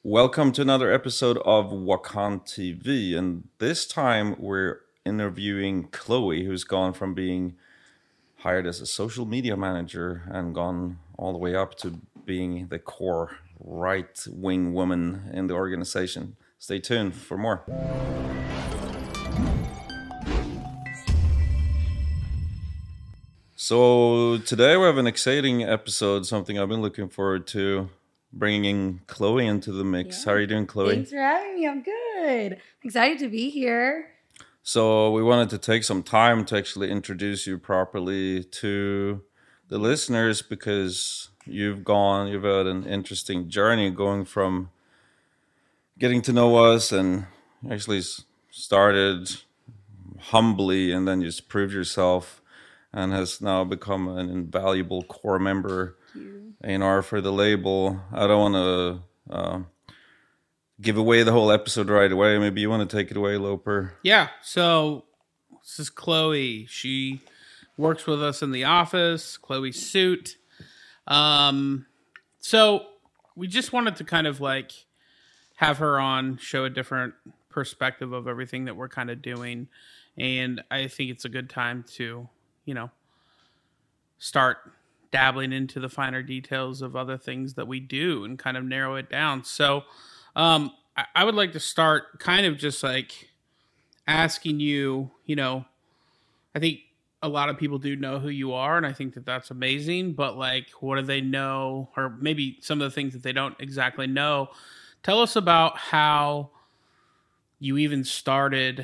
Welcome to another episode of Wakan TV, and this time we're interviewing Chloe, who's gone from being hired as a social media manager and gone all the way up to being the core right wing woman in the organization. Stay tuned for more. So, today we have an exciting episode, something I've been looking forward to, bringing Chloe into the mix. How are you doing, Chloe? Thanks for having me. I'm good. Excited to be here. So we wanted to take some time to actually introduce you properly to the listeners because you've had an interesting journey going from getting to know us and actually started humbly and then just proved yourself and has now become an invaluable core member A&R for the label. I don't want to give away the whole episode right away. Maybe you want to take it away, Loper. Yeah, so this is Chloe. She works with us in the office, Chloe Suit. So we just wanted to kind of like have her on, show a different perspective of everything that we're kind of doing. And I think it's a good time to, start dabbling into the finer details of other things that we do and kind of narrow it down. So I would like to start kind of just like asking you, I think a lot of people do know who you are, and I think that that's amazing, but like, what do they know? Or maybe some of the things that they don't exactly know. Tell us about how you even started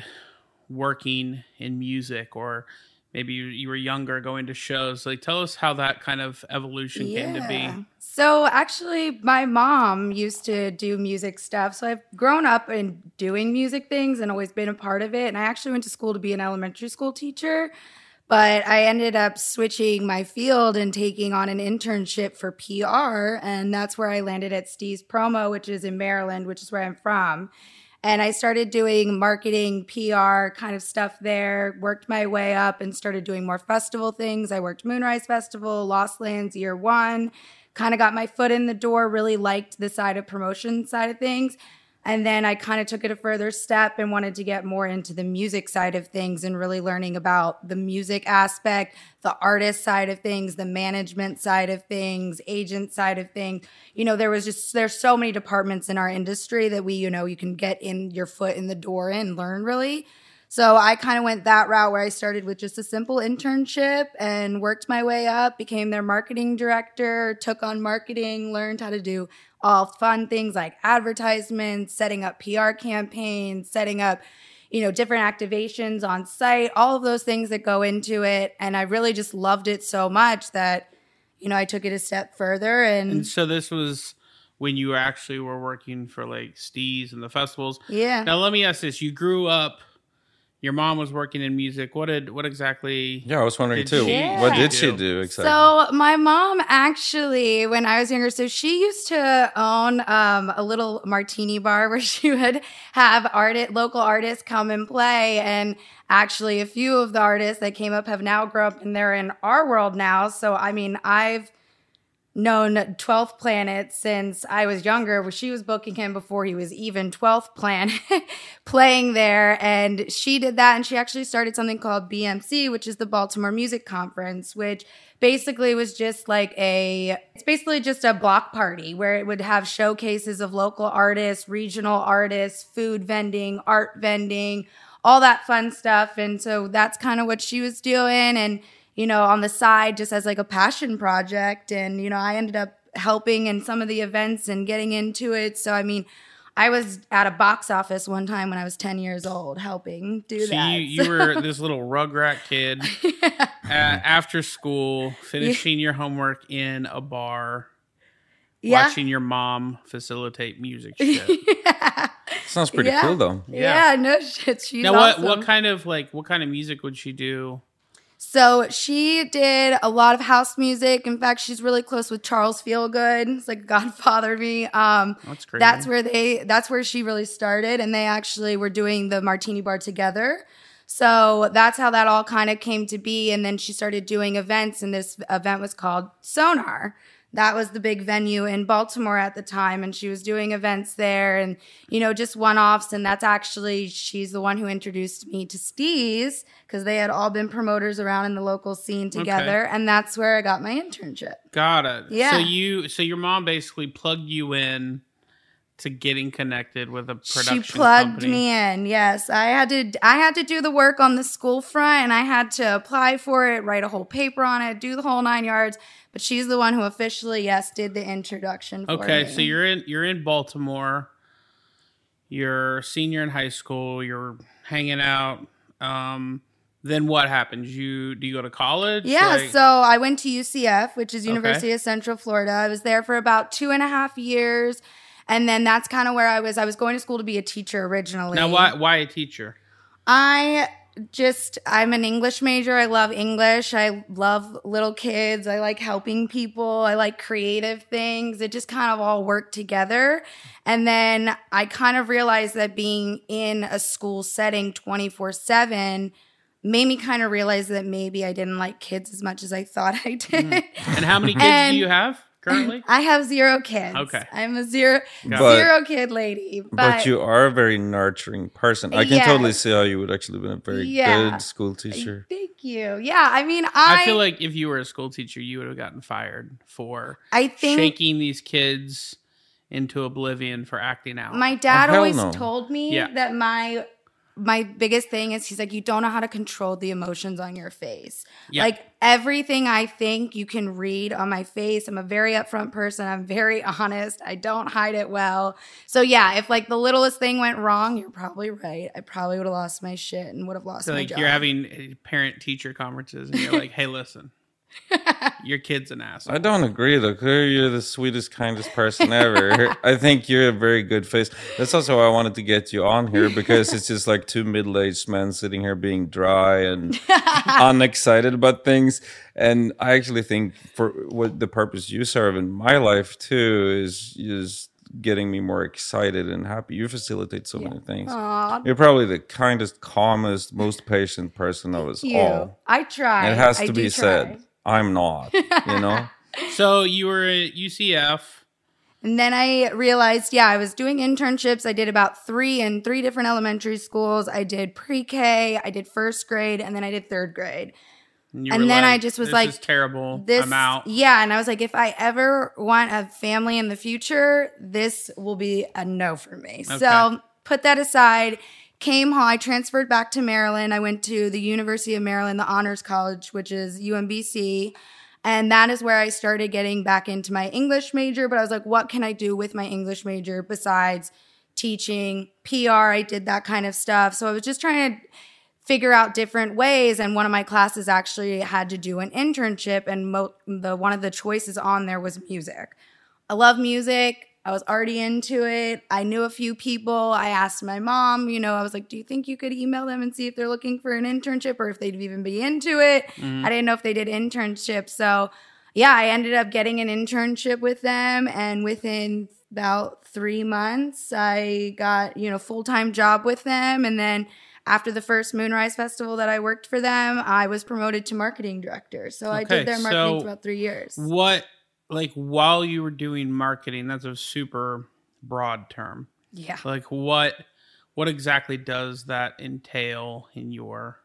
working in music, or maybe you were younger going to shows. Like, tell us how that kind of evolution came to be. So actually, my mom used to do music stuff. So I've grown up in doing music things and always been a part of it. And I actually went to school to be an elementary school teacher. But I ended up switching my field and taking on an internship for PR. And that's where I landed at Steve's Promo, which is in Maryland, which is where I'm from. And I started doing marketing, PR kind of stuff there, worked my way up and started doing more festival things. I worked Moonrise Festival, Lost Lands Year One, kind of got my foot in the door, really liked the side of promotion side of things. And then I kind of took it a further step and wanted to get more into the music side of things and really learning about the music aspect, the artist side of things, the management side of things, agent side of things. There's so many departments in our industry that you can get in your foot in the door and learn really. So I kind of went that route where I started with just a simple internship and worked my way up, became their marketing director, took on marketing, learned how to do all fun things like advertisements, setting up PR campaigns, setting up, different activations on site, all of those things that go into it. And I really just loved it so much that, I took it a step further. And so this was when you actually were working for like Steez and the festivals. Yeah. Now let me ask this. You grew up, your mom was working in music. What exactly? Yeah, I was wondering too. Yeah. What did she do exactly? So my mom actually, when I was younger, so she used to own a little martini bar where she would have local artists come and play. And actually, a few of the artists that came up have now grown up and they're in our world now. So I mean, I've known 12th Planet since I was younger. She was booking him before he was even 12th Planet playing there. And she did that. And she actually started something called BMC, which is the Baltimore Music Conference, which basically was just it's basically just a block party where it would have showcases of local artists, regional artists, food vending, art vending, all that fun stuff. And so that's kind of what she was doing. And on the side, just as like a passion project. And, I ended up helping in some of the events and getting into it. So, I mean, I was at a box office one time when I was 10 years old helping do that. So you were this little rugrat kid after school, finishing your homework in a bar, watching your mom facilitate music shit. Sounds pretty cool though. Yeah, no shit. She's now, awesome. what kind of music would she do? So she did a lot of house music. In fact, she's really close with Charles Feelgood. It's like godfather to me. That's crazy. That's where she really started. And they actually were doing the Martini Bar together. So that's how that all kind of came to be. And then she started doing events, and this event was called Sonar. that was the big venue in Baltimore at the time. And she was doing events there and, you know, just one-offs. And that's actually, she's the one who introduced me to Steez because they had all been promoters around in the local scene together. Okay. And that's where I got my internship. Got it. Yeah. So your mom basically plugged you in to getting connected with a production She plugged company. me in. Yes, I had to do the work on the school front, and I had to apply for it, write a whole paper on it, do the whole 9 yards. But she's the one who officially, did the introduction for me. Okay, so you're in Baltimore. You're a senior in high school. You're hanging out. Then what happens? Do you go to college? Yeah, so I went to UCF, which is University of Central Florida. I was there for about 2.5 years. And then that's kind of where I was. I was going to school to be a teacher originally. Now, why a teacher? I'm an English major. I love English. I love little kids. I like helping people. I like creative things. It just kind of all worked together. And then I kind of realized that being in a school setting 24/7 made me kind of realize that maybe I didn't like kids as much as I thought I did. And how many kids do you have currently? I have 0 kids. Okay. I'm a zero kid lady. But you are a very nurturing person. I can totally see how you would actually be a very good school teacher. Thank you. Yeah, I mean, I feel like if you were a school teacher, you would have gotten fired for shaking these kids into oblivion for acting out. My dad always told me that my biggest thing is he's like, you don't know how to control the emotions on your face. Yep. Like everything I think you can read on my face. I'm a very upfront person. I'm very honest. I don't hide it well. So yeah, if like the littlest thing went wrong, you're probably right. I probably would have lost my shit and would have lost my job. You're having parent teacher conferences and you're like, hey, listen. Your kid's an asshole. I don't agree though. You're the sweetest, kindest person ever. I think you're a very good face. That's also why I wanted to get you on here, because it's just like two middle-aged men sitting here being dry and unexcited about things. And I actually think for what the purpose you serve in my life too is getting me more excited and happy. You facilitate so many things. Aww. You're probably the kindest, calmest, most patient person of us all. I try. And it has to be said. I'm not, you know? So you were at UCF. And then I realized, I was doing internships. I did about 3 in 3 different elementary schools. I did pre-K, I did first grade, and then I did third grade. And then I just was like, this is terrible. I'm out. Yeah, and I was like, if I ever want a family in the future, this will be a no for me. Okay. So put that aside. Came home, I transferred back to Maryland. I went to the University of Maryland, the Honors College, which is UMBC. And that is where I started getting back into my English major. But I was like, what can I do with my English major besides teaching, PR? I did that kind of stuff. So I was just trying to figure out different ways. And one of my classes actually had to do an internship. And one of the choices on there was music. I love music. I was already into it. I knew a few people. I asked my mom, I was like, do you think you could email them and see if they're looking for an internship or if they'd even be into it? Mm-hmm. I didn't know if they did internships. So yeah, I ended up getting an internship with them. And within about 3 months, I got, full-time job with them. And then after the first Moonrise Festival that I worked for them, I was promoted to marketing director. So I did their marketing for about 3 years. Like while you were doing marketing, that's a super broad term. Yeah. Like what exactly does that entail in your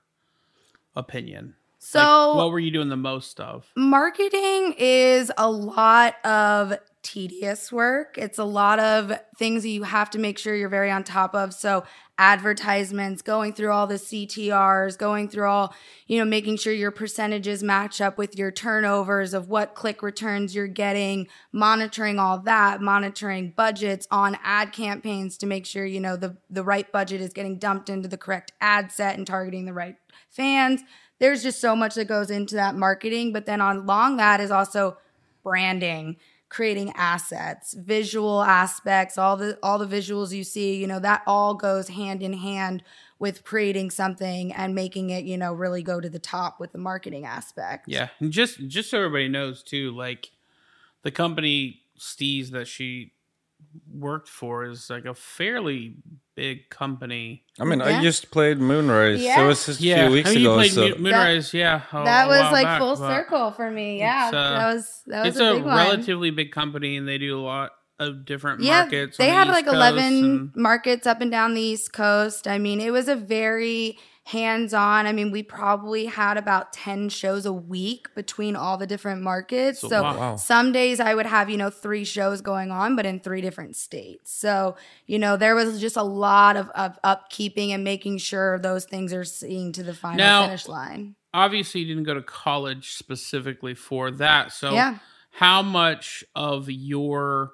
opinion? So like, what were you doing the most of? Marketing is a lot of tedious work. It's a lot of things that you have to make sure you're very on top of. So advertisements, going through all the CTRs, going through all, making sure your percentages match up with your turnovers of what click returns you're getting, monitoring all that, monitoring budgets on ad campaigns to make sure, the right budget is getting dumped into the correct ad set and targeting the right fans. There's just so much that goes into that marketing. But then along that is also branding, creating assets, visual aspects, all the visuals you see, that all goes hand in hand with creating something and making it, really go to the top with the marketing aspect. Yeah. And just so everybody knows too, like the company Steez that she worked for is like a fairly big company. I mean, Yeah. I just played Moonrise. Yeah. So it was just a few weeks I mean, ago. you played So Moonrise, that a was while like back, full but circle for me. Yeah, that was It's a a big one. relatively big company, and they do a lot of different Yeah, markets. they on the had East like Coast 11 markets up and down the East Coast. I mean, it was a very hands-on. I mean, we probably had about 10 shows a week between all the different markets. So wow. some days I would have, 3 shows going on, but in 3 different states. So, there was just a lot of upkeeping and making sure those things are seeing to the final finish line. Obviously, you didn't go to college specifically for that. So Yeah. how much of your,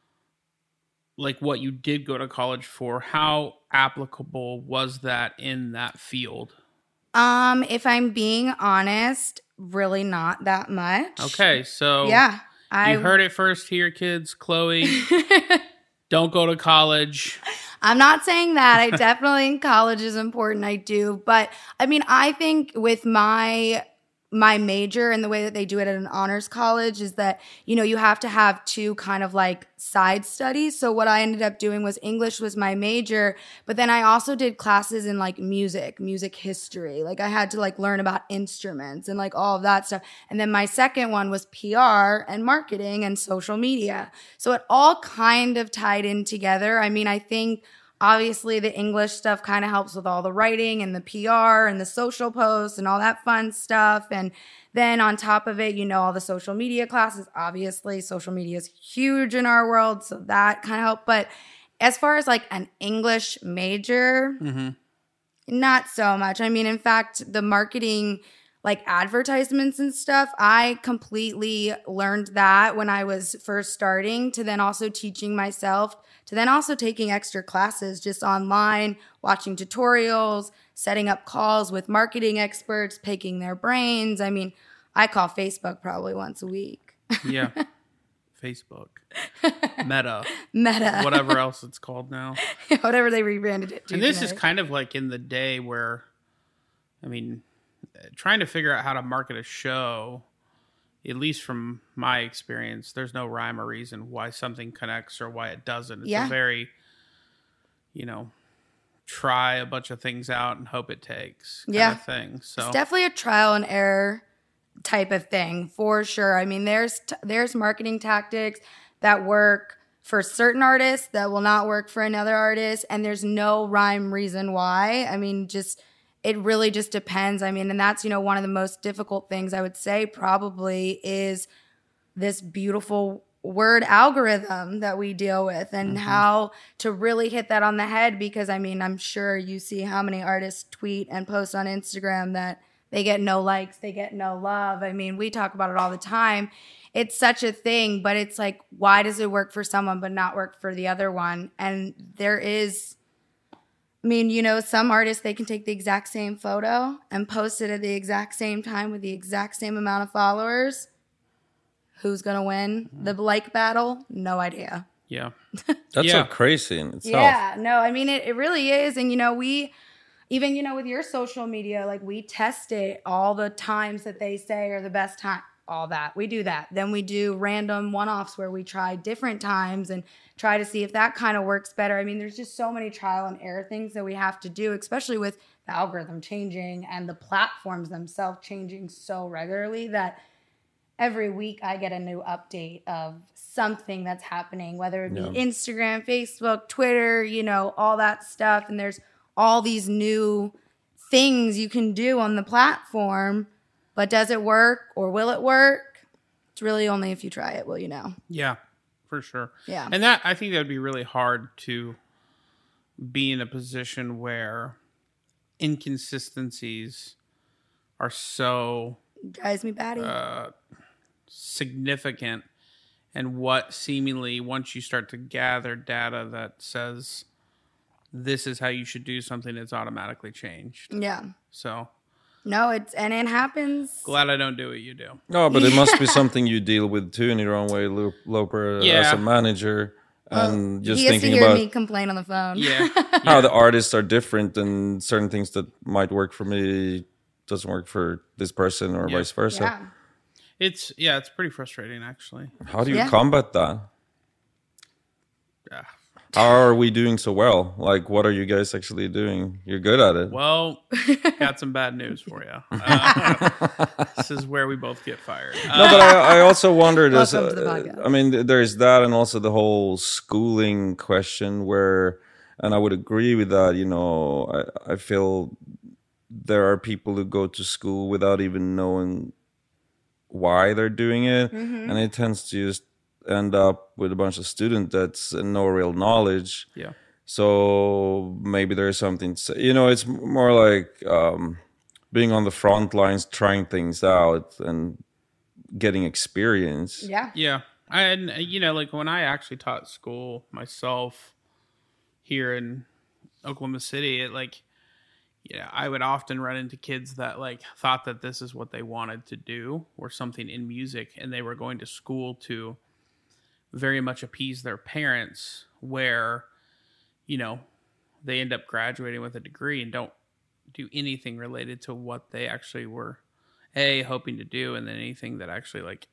like what you did go to college for, how applicable was that in that field? If I'm being honest, really not that much. Okay, so Yeah. you heard it first here, kids. Chloe, don't go to college. I'm not saying that. I definitely think college is important. I do. But I mean, I think with my major and the way that they do it at an honors college is that, you have to have 2 kind of like side studies. So what I ended up doing was English was my major, but then I also did classes in like music history. Like I had to like learn about instruments and like all of that stuff. And then my second one was PR and marketing and social media. So it all kind of tied in together. I mean, I think obviously the English stuff kind of helps with all the writing and the PR and the social posts and all that fun stuff. And then on top of it, all the social media classes. Obviously, social media is huge in our world, so that kind of helped. But as far as like an English major, not so much. I mean, in fact, the marketing, like advertisements and stuff, I completely learned that when I was first starting, to then also teaching myself, to then also taking extra classes just online, watching tutorials, setting up calls with marketing experts, picking their brains. I mean, I call Facebook probably once a week. Yeah. Facebook. Meta. Whatever else it's called now. Whatever they rebranded it to. And this today. is kind of like in the day where, I mean, trying to figure out how to market a show, at least from my experience, there's no rhyme or reason why something connects or why it doesn't. It's a very, try a bunch of things out and hope it takes kind of thing. So it's definitely a trial and error type of thing for sure. I mean, there's marketing tactics that work for certain artists that will not work for another artist, and there's no rhyme reason why. I mean, it really just depends. I mean, and that's, one of the most difficult things I would say probably is this beautiful word algorithm that we deal with and how to really hit that on the head. Because, I mean, I'm sure you see how many artists tweet and post on Instagram that they get no likes, they get no love. I mean, we talk about it all the time. It's such a thing, but it's like, why does it work for someone but not work for the other one? And there is... I mean, some artists, they can take the exact same photo and post it at the exact same time with the exact same amount of followers. Who's going to win the like battle? No idea. Yeah. that's so crazy in itself. Yeah, no, I mean, it really is. And, we, even, with your social media, like we test it all the times that they say are the best time. All that. We do that. Then we do random one-offs where we try different times and try to see if that kind of works better. I mean, there's just so many trial and error things that we have to do, especially with the algorithm changing and the platforms themselves changing so regularly that every week I get a new update of something that's happening, whether it be Instagram, Facebook, Twitter, all that stuff. And there's all these new things you can do on the platform. But does it work or will it work? It's really only if you try it will you know. Yeah, for sure. Yeah. And I think that would be really hard to be in a position where inconsistencies are so Drives me batty. significant, and what seemingly once you start to gather data that says this is how you should do something, it's automatically changed. Yeah. So No, it happens. glad I don't do what you do. No, but it must be something you deal with too in your own way, Loper, as a manager. And just he gets thinking to hear about me complain on the phone. Yeah. how the artists are different and certain things that might work for me doesn't work for this person or vice versa. Yeah. It's pretty frustrating actually. How do you combat that? Yeah. How are we doing so well? Like, what are you guys actually doing? You're good at it. Well, got some bad news for you. This is where we both get fired. No, but I also wondered, Welcome to the podcast. I mean, there's that, and also the whole schooling question where, and I would agree with that, you know, I feel there are people who go to school without even knowing why they're doing it. Mm-hmm. And it tends to just end up with a bunch of students that's no real knowledge. Yeah. So maybe there's something to say. You know, it's more like being on the front lines, trying things out and getting experience. Yeah. Yeah. And, you know, like when I actually taught school myself here in Oklahoma City, it like, yeah, I would often run into kids that like thought that this is what they wanted to do or something in music, and they were going to school to very much appease their parents, where, you know, they end up graduating with a degree and don't do anything related to what they actually were hoping to do, and then anything that actually like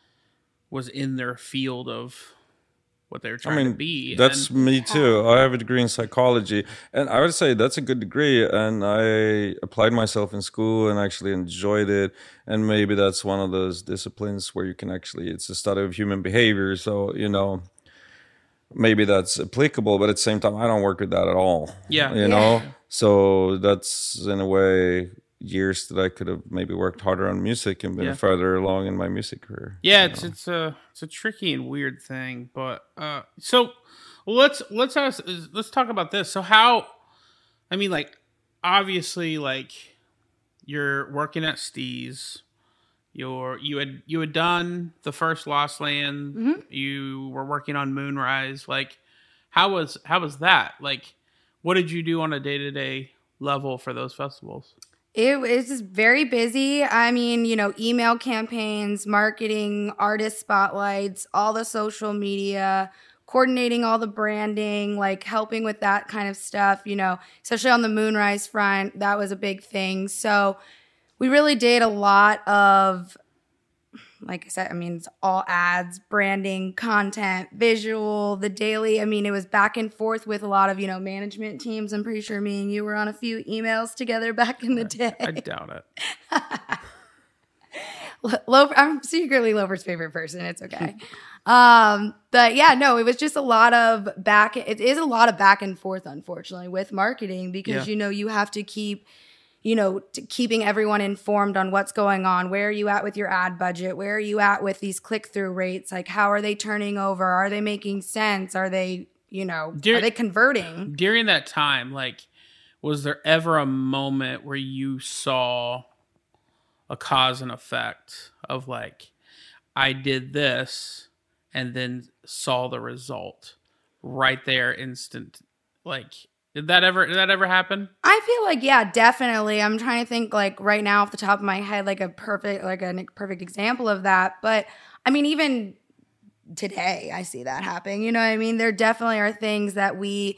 was in their field of what they were trying to be. That's me too. I have a degree in psychology, and I would say that's a good degree, and I applied myself in school and actually enjoyed it. And maybe that's one of those disciplines where you can actually, it's a study of human behavior, so you know, maybe that's applicable, but at the same time I don't work with that at all. Yeah. You know, so that's in a way years that I could have maybe worked harder on music and been further along in my music career. Yeah, it's a tricky and weird thing, but so let's talk about this. So how, I mean, like obviously, like you're working at Steez, you had done the first Lost Land, Mm-hmm. you were working on Moonrise. Like, how was that? Like, what did you do on a day-to-day level for those festivals? It was just very busy. I mean, you know, email campaigns, marketing, artist spotlights, all the social media, coordinating all the branding, like helping with that kind of stuff, you know, especially on the Moonrise front. That was a big thing. So we really did a lot of, like I said, I mean, it's all ads, branding, content, visual, the daily. I mean, it was back and forth with a lot of, you know, management teams. I'm pretty sure me and you were on a few emails together back in the day. I doubt it. I'm secretly Lover's favorite person. It's okay. But yeah, no, it was just a lot of it is a lot of back and forth, unfortunately, with marketing because, you know, you have to keep, you know, keeping everyone informed on what's going on. Where are you at with your ad budget? Where are you at with these click-through rates? Like, how are they turning over? Are they making sense? Are they, you know, are they converting? During that time, like, was there ever a moment where you saw a cause and effect of like, I did this and then saw the result right there, instant? Like, did that ever happen? I feel like, yeah, definitely. I'm trying to think like right now off the top of my head, like a perfect example of that. But I mean, even today I see that happening. You know what I mean? There definitely are things that we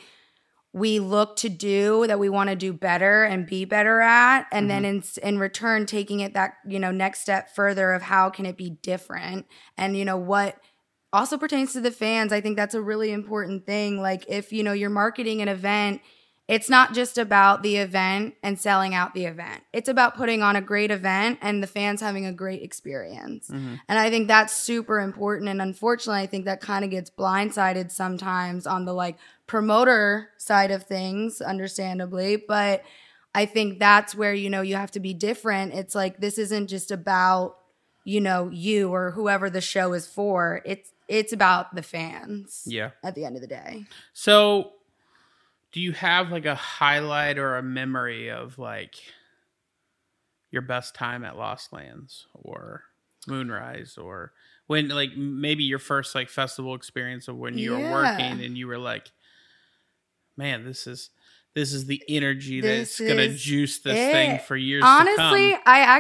look to do that we want to do better and be better at. And then in return, taking it that, you know, next step further of how can it be different? And, you know, what also pertains to the fans, I think that's a really important thing. Like if, you know, you're marketing an event, it's not just about the event and selling out the event. It's about putting on a great event and the fans having a great experience. And I think that's super important. And unfortunately, I think that kind of gets blindsided sometimes on the like promoter side of things, understandably. But I think that's where, you know, you have to be different. It's like, this isn't just about, you know, you or whoever the show is for. It's about the fans. Yeah. At the end of the day. So do you have like a highlight or a memory of like your best time at Lost Lands or Moonrise, or when like maybe your first like festival experience of when you were working and you were like, man, this is the energy that's going to juice this thing for years to come. Honestly,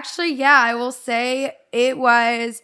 I will say it was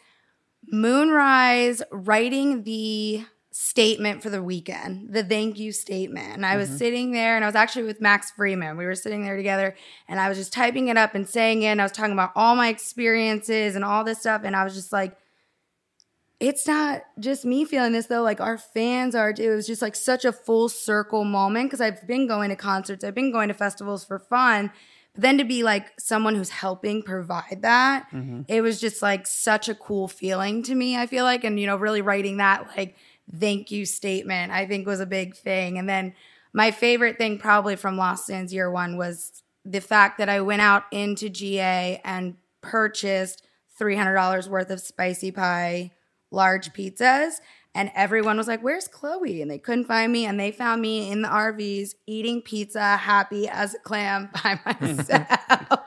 Moonrise writing the statement for the weekend, the thank you statement. And I was sitting there, and I was actually with Max Freeman. We were sitting there together, and I was just typing it up and saying it. And I was talking about all my experiences and all this stuff. And I was just like, it's not just me feeling this though. Like our fans are too. It was just like such a full circle moment because I've been going to concerts, I've been going to festivals for fun. But then to be like someone who's helping provide that, it was just like such a cool feeling to me, I feel like. And, really writing that like thank you statement, I think was a big thing. And then my favorite thing probably from Lost Sands year one was the fact that I went out into GA and purchased $300 worth of spicy pie large pizzas. And everyone was like, where's Chloe? And they couldn't find me. And they found me in the RVs eating pizza, happy as a clam by myself.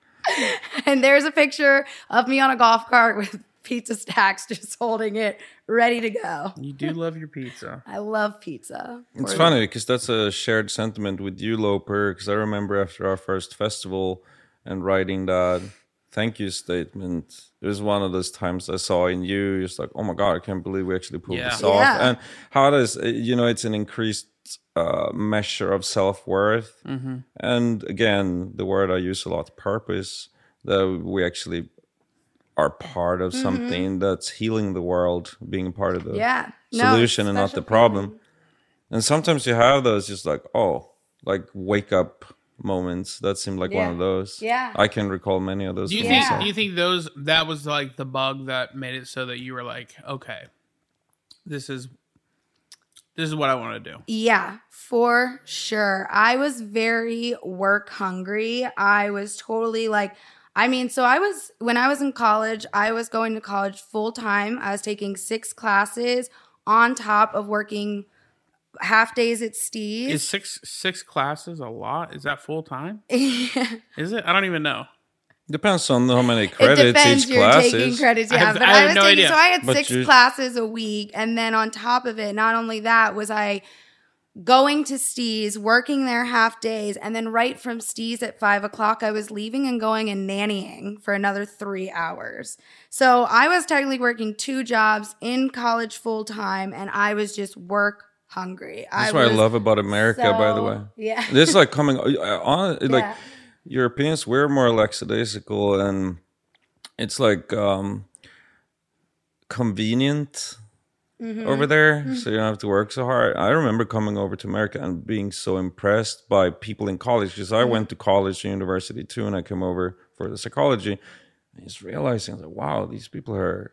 And there's a picture of me on a golf cart with pizza stacks, just holding it, ready to go. You do love your pizza. I love pizza. It's funny because that's a shared sentiment with you, Loper, because I remember after our first festival and writing that thank you statement, it was one of those times I saw in you, just like, oh my God, I can't believe we actually pulled this off. Yeah. And how does, it's an increased measure of self-worth. And again, the word I use a lot, purpose, that we actually are part of something that's healing the world, being part of the solution and not the problem. And sometimes you have those just like, wake up moments that seem like one of those. I can recall many of those. Do you think that was like the bug that made it so that you were like, okay, this is what I want to do? Yeah, for sure. I was very work hungry. I was totally like, when I was in college, I was going to college full time. I was taking 6 classes on top of working half days at Steve's. Is six classes a lot? Is that full time? Yeah. Is it? I don't even know. Depends on how many credits each you're class taking is. credits, I have no idea. So I had 6 classes a week, and then on top of it, not only that was I going to Steve's, working there half days, and then right from Steve's at 5 o'clock, I was leaving and going and nannying for another 3 hours. So I was technically working 2 jobs in college full time, and I was just work hungry. That's what I love about America, by the way. Yeah. This is like coming on, like Europeans, we're more lackadaisical, and it's like convenient over there, so you don't have to work so hard. I remember coming over to America and being so impressed by people in college, because I went to college and university too, and I came over for the psychology, and just realizing like, wow, these people are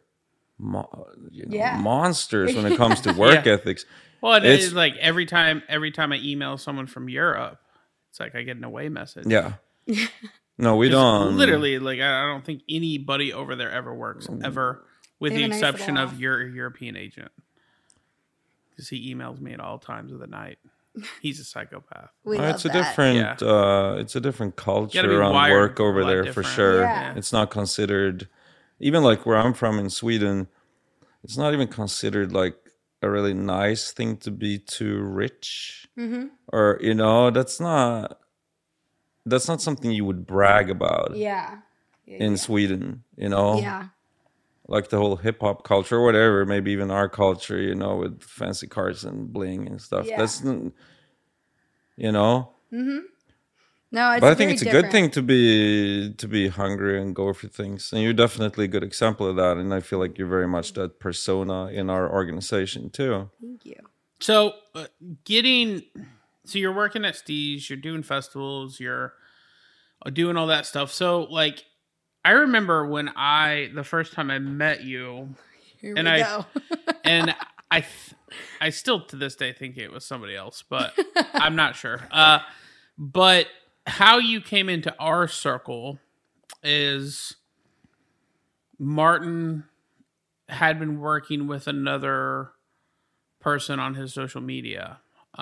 monsters when it comes to work ethics. Well, it's like every time I email someone from Europe, it's like I get an away message. Yeah. No, we don't. Literally, like I don't think anybody over there ever works, ever, with the exception of your European agent. Because he emails me at all times of the night. He's a psychopath. It's a different culture around work over there for sure. Yeah. It's not considered, even like where I'm from in Sweden, it's not even considered like a really nice thing to be too rich. Or, that's not something you would brag about in Sweden, Yeah. Like the whole hip hop culture or whatever, maybe even our culture, with fancy cars and bling and stuff. Yeah. That's, No, but I think it's a good thing to be hungry and go for things. And you're definitely a good example of that. And I feel like you're very much that persona in our organization too. Thank you. So you're working at Steve's, you're doing festivals, you're doing all that stuff. So like, I remember when the first time I met you, and I still to this day think it was somebody else, but I'm not sure. But how you came into our circle is Martin had been working with another person on his social media,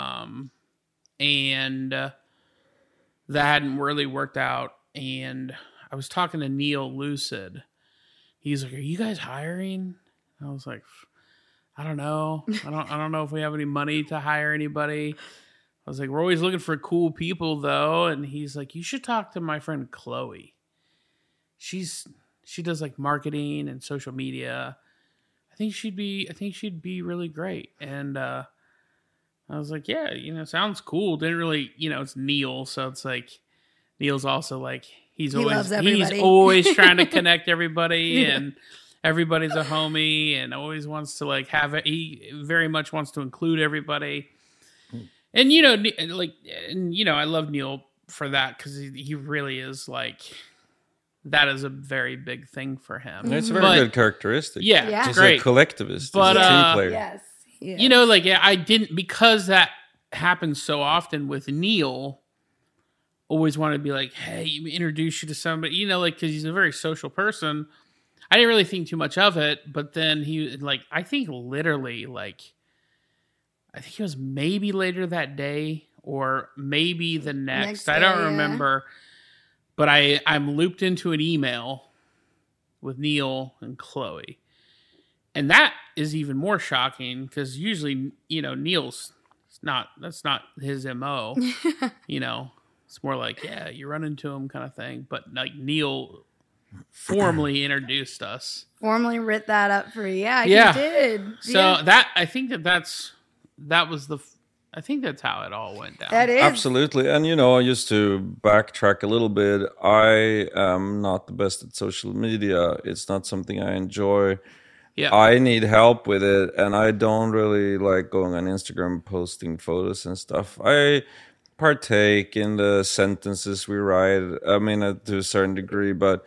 and that hadn't really worked out. And I was talking to Neil Lucid. He's like, "Are you guys hiring?" I was like, "I don't know. I don't know if we have any money to hire anybody." I was like, "We're always looking for cool people, though." And he's like, "You should talk to my friend Chloe. She does like marketing and social media. I think she'd be really great." And I was like, "Yeah, sounds cool." Didn't really, it's Neil, so it's like Neil's also like he's always trying to connect everybody, everybody's a homie and always wants to like have it. He very much wants to include everybody. And, I love Neil for that because he really is like, that is a very big thing for him. It's a very good characteristic. Yeah, Yeah. He's great. a collectivist. But, He's a team player. Yes. Yes. I didn't, because that happens so often with Neil, always wanted to be like, hey, introduce you to somebody, because he's a very social person. I didn't really think too much of it, but then he, I think literally, I think it was maybe later that day or maybe the next. I don't remember. But I'm looped into an email with Neil and Chloe. And that is even more shocking because usually, Neil's that's not his MO. It's more like, yeah, you run into him kind of thing. But Neil formally introduced us. Formally writ that up for you. Yeah, Yeah. he did. So I think I think that's how it all went down. That is. Absolutely. And, just to backtrack a little bit, I am not the best at social media. It's not something I enjoy. Yeah. I need help with it, and I don't really like going on Instagram posting photos and stuff. I partake in the sentences we write, to a certain degree, but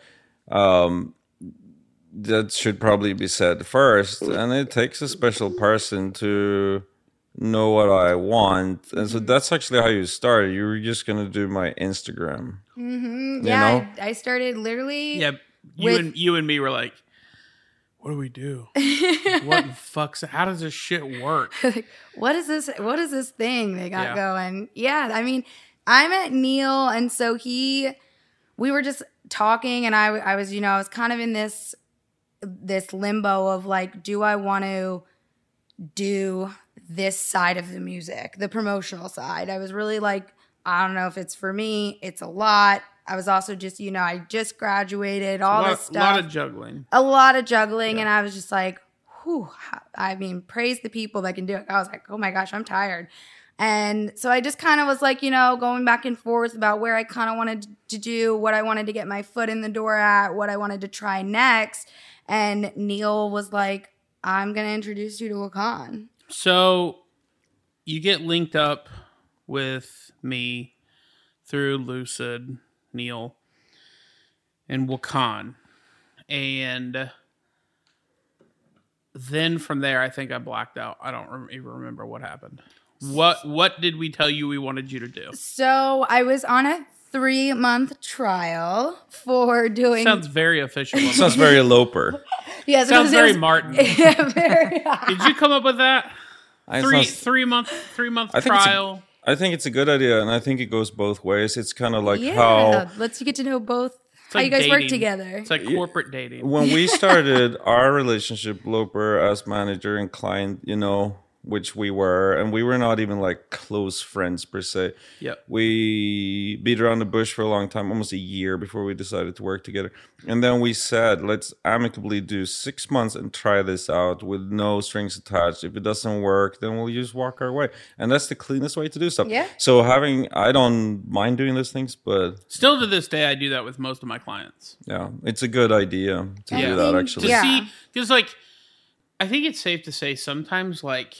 that should probably be said first. And it takes a special person to know what I want. And so that's actually how you started. You were just going to do my Instagram. Mm-hmm. Yeah, I started literally. Yeah, you and me were like, what do we do? What the fuck's, how does this shit work? What is this thing they got going? Yeah, I met Neil, and so we were just talking, and I was kind of in this limbo of like, do I want to do this side of the music, the promotional side? I was really like, I don't know if it's for me. It's a lot. I was also just, I just graduated, this stuff. A lot of juggling. Yeah. And I was just like, whew. Praise the people that can do it. I was like, oh my gosh, I'm tired. And so I just kind of was like, going back and forth about where I kind of wanted to do, what I wanted to get my foot in the door at, what I wanted to try next. And Neil was like, I'm going to introduce you to Wakan. So you get linked up with me through Lucid, Neil, and Wakan. And then from there, I think I blacked out. I don't even remember what happened. What did we tell you we wanted you to do? So I was on a 3-month trial for doing... Sounds very official. Sounds very Loper. Yeah, sounds very Martin. Yeah, very. Did you come up with that? Three month trial. I think it's a good idea, and I think it goes both ways. It's kind of like how lets you get to know both how you guys dating. work together. It's like corporate dating. When we started our relationship, Loper as manager and client, which we were, and we were not even like close friends per se. Yeah, we beat around the bush for a long time, almost a year before we decided to work together. And then we said, let's amicably do 6 months and try this out with no strings attached. If it doesn't work, then we'll just walk our way. And that's the cleanest way to do stuff. Yeah. So I don't mind doing those things, but still to this day, I do that with most of my clients. Yeah, it's a good idea to do that actually. To see, because I think it's safe to say sometimes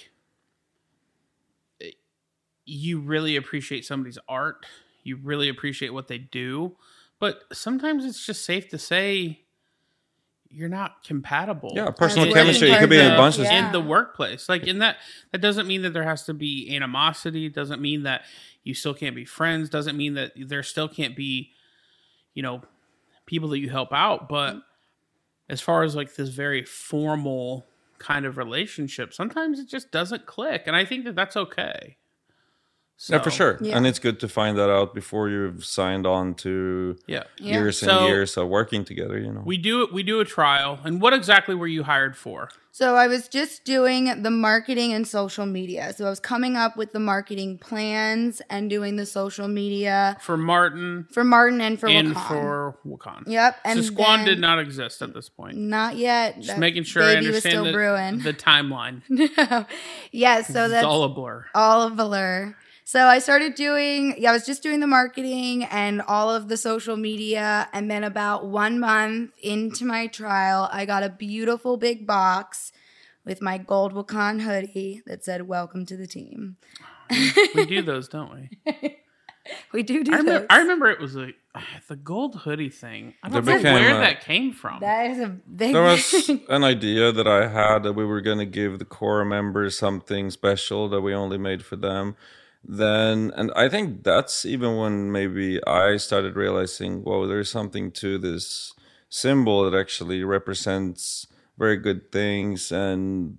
you really appreciate somebody's art. You really appreciate what they do. But sometimes it's just safe to say you're not compatible. Yeah, personal chemistry. It could be a bunch of in the workplace. In that doesn't mean that there has to be animosity. Doesn't mean that you still can't be friends. Doesn't mean that there still can't be, people that you help out. But as far as this very formal kind of relationship, sometimes it just doesn't click. And I think that that's okay. So, yeah, for sure. Yeah. And it's good to find that out before you've signed on to years and years of working together, We do a trial. And what exactly were you hired for? So I was just doing the marketing and social media. So I was coming up with the marketing plans and doing the social media. For Martin. And for Wakan. And for Wakan. Yep. And so Squan did not exist at this point. Not yet. Just making sure I understand the timeline. Yeah, so that's all a blur. All a blur. So I was just doing the marketing and all of the social media. And then about 1 month into my trial, I got a beautiful big box with my gold Wakan hoodie that said, "Welcome to the team." We do those, don't we? We do I those. remember it was the gold hoodie thing. I don't There know where became that came from. That is a big There was an idea that I had that we were going to give the core members something special that we only made for them. Then, and I think that's even when maybe I started realizing, whoa, there's something to this symbol that actually represents very good things and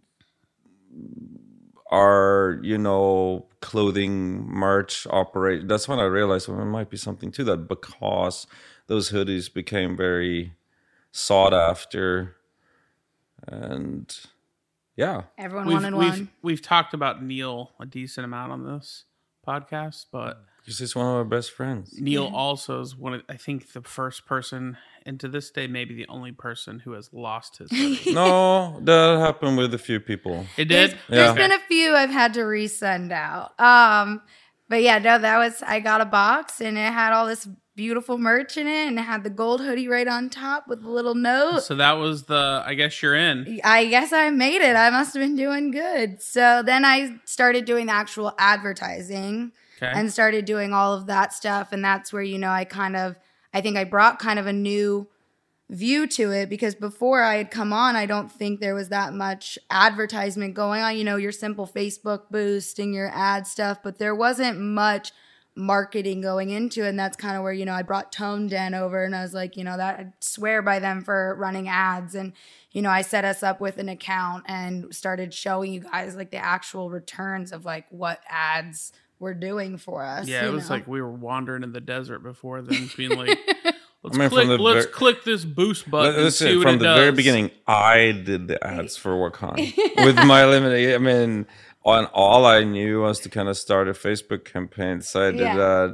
our, clothing merch operate. That's when I realized, well, there might be something to that, because those hoodies became very sought after. And yeah, Everyone wanted one. We've talked about Neil a decent amount on this podcast, but because he's one of our best friends. Neil also is I think the first person, and to this day, maybe the only person who has lost his hoodie. No, that happened with a few people. It did? There's Yeah. been a few I've had to resend out. But yeah, no, I got a box and it had all this beautiful merch in it and it had the gold hoodie right on top with a little note. So that was I guess you're in. I guess I made it. I must have been doing good. So then I started doing the actual advertising and started doing all of that stuff. And that's where, I think I brought kind of a new view to it, because before I had come on, I don't think there was that much advertisement going on, your simple Facebook boost and your ad stuff, but there wasn't much marketing going into it. And that's kind of where, I brought Tone Den over and I was like, that I swear by them for running ads. And, I set us up with an account and started showing you guys like the actual returns of like what ads were doing for us. Yeah, it was like we were wandering in the desert before then, being like, let's click this boost button and see what from it the does. very beginning, I did the ads for Wakan with my limited. All I knew was to kind of start a Facebook campaign. So I did that,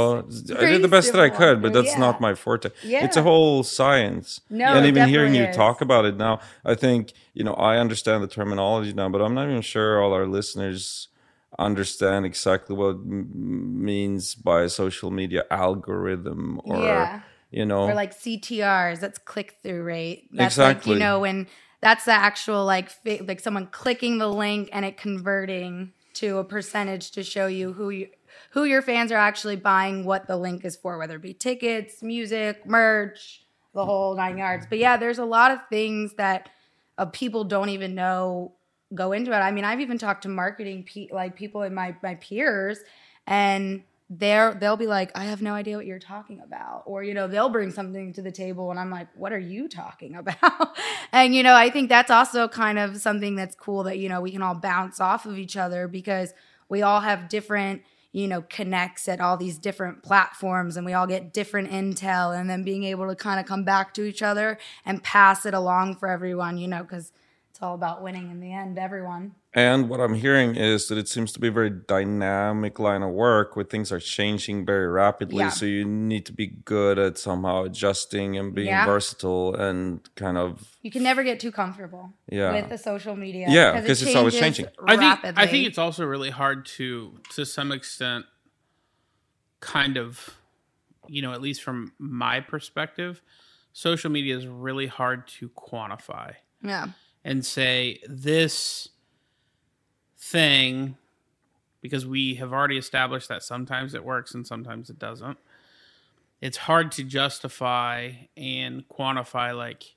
I did the best that I could, but that's not my forte. Yeah. It's a whole science. No, and it even hearing definitely you is. talk about it now, I think, I understand the terminology now, but I'm not even sure all our listeners understand exactly what means by a social media algorithm or, or like CTRs, that's click-through rate. That's Exactly. like, when that's the actual like someone clicking the link and it converting to a percentage to show you who your fans are actually buying what the link is for, whether it be tickets, music, merch, the whole 9 yards. But yeah, there's a lot of things that people don't even know go into it. I mean, I've even talked to marketing people in my peers, and they'll be like, I have no idea what you're talking about. Or, they'll bring something to the table and I'm like, what are you talking about? And, I think that's also kind of something that's cool that, we can all bounce off of each other, because we all have different, connects at all these different platforms, and we all get different intel, and then being able to kind of come back to each other and pass it along for everyone, because it's all about winning in the end, everyone. And what I'm hearing is that it seems to be a very dynamic line of work where things are changing very rapidly. Yeah. So you need to be good at somehow adjusting and being versatile and kind of... You can never get too comfortable with the social media. Yeah, because it's always changing. I think it's also really hard to some extent, kind of, at least from my perspective, social media is really hard to quantify. Yeah. And say this thing, because we have already established that sometimes it works and sometimes it doesn't. It's hard to justify and quantify, like,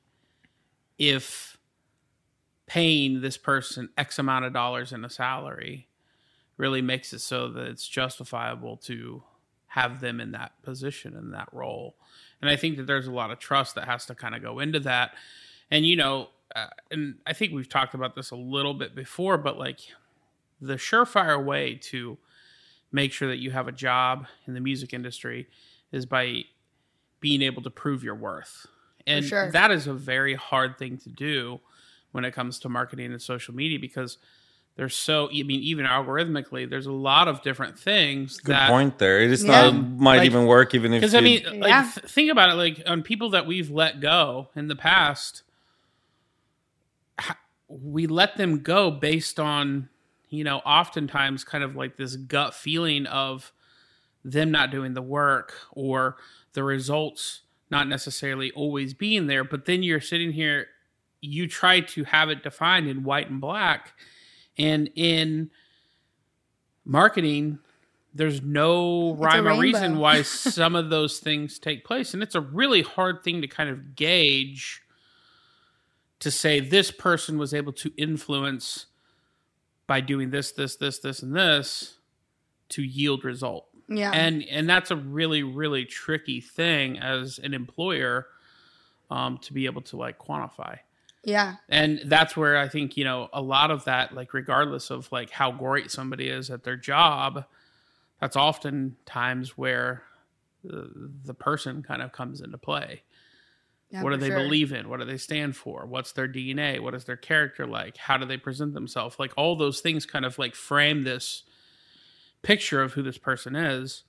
if paying this person X amount of dollars in a salary really makes it so that it's justifiable to have them in that position, in that role. And I think that there's a lot of trust that has to kind of go into that. And, and I think we've talked about this a little bit before, but like the surefire way to make sure that you have a job in the music industry is by being able to prove your worth. And that is a very hard thing to do when it comes to marketing and social media, because there's even algorithmically, there's a lot of different things. Good point there. It is not might even work even if... Because think about it, like on people that we've let go in the past, we let them go based on, oftentimes kind of like this gut feeling of them not doing the work or the results not necessarily always being there. But then you're sitting here, you try to have it defined in white and black. And in marketing, there's no rhyme or reason why some of those things take place. And it's a really hard thing to kind of gauge, to say this person was able to influence by doing this, and this to yield result. Yeah. And that's a really, really tricky thing as an employer to be able to like quantify. Yeah. And that's where I think, a lot of that, like regardless of like how great somebody is at their job, that's often times where the person kind of comes into play. Yeah, what do they believe in? What do they stand for? What's their DNA? What is their character like? How do they present themselves? Like all those things kind of like frame this picture of who this person is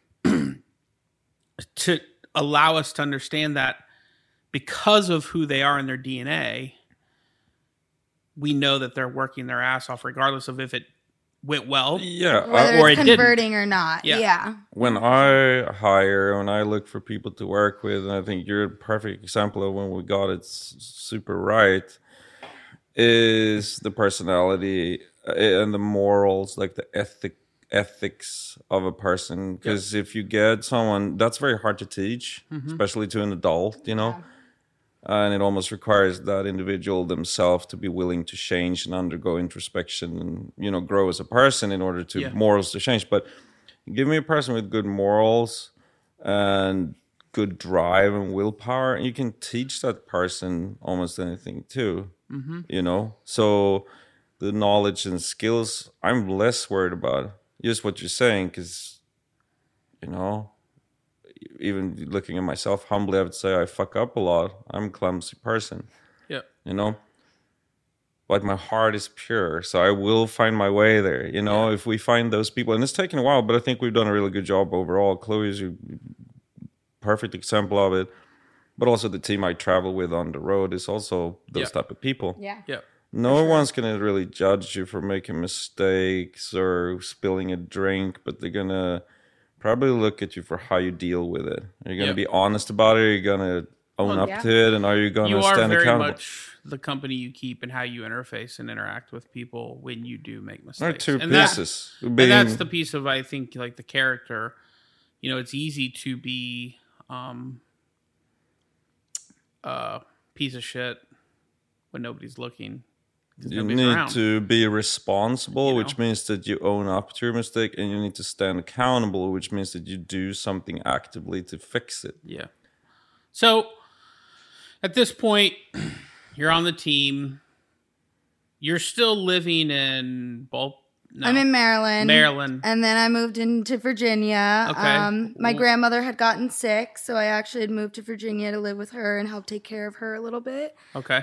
to allow us to understand that because of who they are in their DNA, we know that they're working their ass off regardless of if it went well, whether or it's converting or not. Yeah. When I look for people to work with, and I think you're a perfect example of when we got it super right, is the personality and the morals, like the ethics of a person. Because if you get someone, that's very hard to teach, especially to an adult, and it almost requires that individual themselves to be willing to change and undergo introspection and grow as a person in order to morals to change. But give me a person with good morals and good drive and willpower, and you can teach that person almost anything too. So the knowledge and skills, I'm less worried about. Just what you're saying, because even looking at myself humbly, I would say I fuck up a lot. I'm a clumsy person. Yeah. But my heart is pure, so I will find my way there. If we find those people, and it's taken a while, but I think we've done a really good job overall. Chloe is a perfect example of it. But also the team I travel with on the road is also those type of people. Yeah. Yeah. No one's going to really judge you for making mistakes or spilling a drink, but they're going to probably look at you for how you deal with it. Are you going to be honest about it? Are you going to own up to it? And are you going to stand accountable? You are very much the company you keep and how you interface and interact with people when you do make mistakes. There are two pieces. And that's the piece of, I think, like the character. It's easy to be a piece of shit when nobody's looking. You need to be responsible, which means that you own up to your mistake, and you need to stand accountable, which means that you do something actively to fix it. Yeah. So at this point, you're on the team. You're still living in I'm in Maryland. And then I moved into Virginia. Okay. My grandmother had gotten sick, so I actually had moved to Virginia to live with her and help take care of her a little bit. Okay.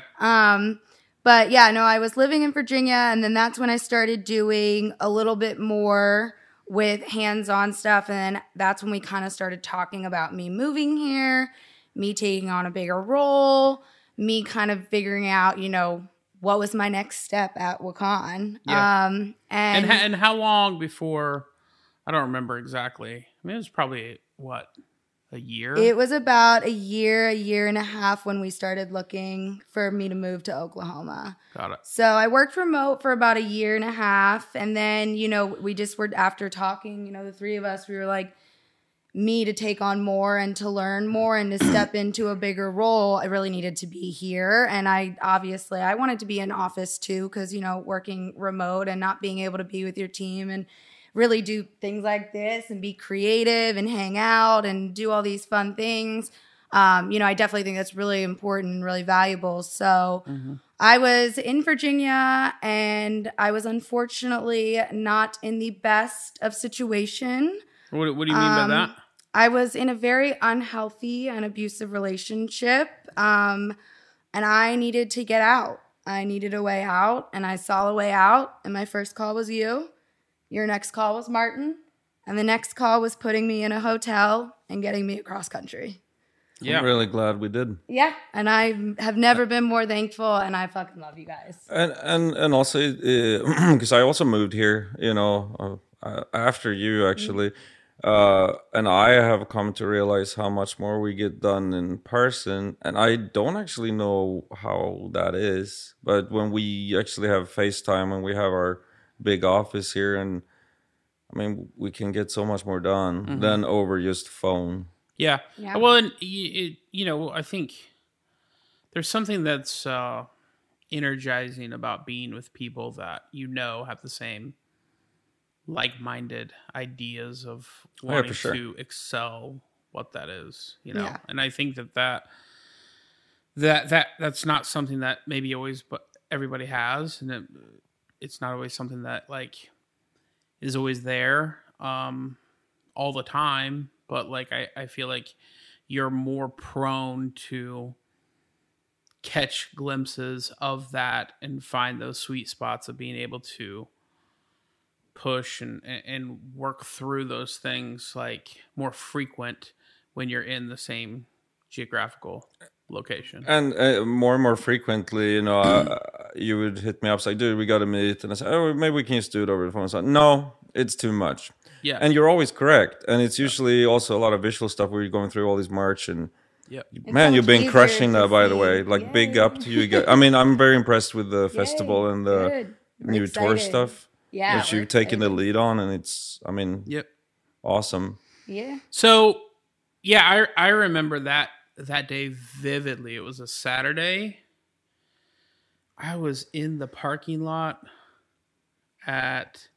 But yeah, no, I was living in Virginia, and then that's when I started doing a little bit more with hands-on stuff, and then that's when we kind of started talking about me moving here, me taking on a bigger role, me kind of figuring out, what was my next step at Wakan. Yeah. And how long before, I don't remember exactly. I mean, it was probably, a year? It was about a year and a half when we started looking for me to move to Oklahoma. Got it. So I worked remote for about a year and a half. And then, we just were, after talking, the three of us, we were like, me to take on more and to learn more and to step into a bigger role, I really needed to be here. And I wanted to be in office too, because, working remote and not being able to be with your team and really do things like this and be creative and hang out and do all these fun things. I definitely think that's really important and really valuable. So I was in Virginia, and I was unfortunately not in the best of situation. What do you mean by that? I was in a very unhealthy and abusive relationship, and I needed to get out. I needed a way out, and I saw a way out, and my first call was you. Your next call was Martin. And the next call was putting me in a hotel and getting me across country. Yeah. I'm really glad we did. Yeah, and I have never been more thankful, and I fucking love you guys. And also because I also moved here, after you actually, and I have come to realize how much more we get done in person, and I don't actually know how that is, but when we actually have FaceTime and we have our big office here, and I mean we can get so much more done than over just phone. Yeah. Yeah. Well, and I think there's something that's energizing about being with people that have the same like-minded ideas of wanting sure. to excel what that is, Yeah. And I think that's not something that maybe always but everybody has, and it's not always something that like is always there all the time, but like I feel like you're more prone to catch glimpses of that and find those sweet spots of being able to push and work through those things like more frequent when you're in the same geographical location. And more and more frequently, you would hit me up, say, dude, we got to meet. And I said, oh, maybe we can just do it over the phone. I said, no, it's too much. Yeah. And you're always correct. And it's usually also a lot of visual stuff where you're going through all these merch. And Yep. man, so you've much been easier crushing to that, by the see. way. Like, Yay. big up to you guys. I mean, I'm very impressed with the festival and the Good. We're new tour excited. stuff Yeah, that we're you've taken the excited. lead on. And it's, I mean, Yep. awesome. Yeah. So, yeah, I remember that day vividly. It was a Saturday. I was in the parking lot at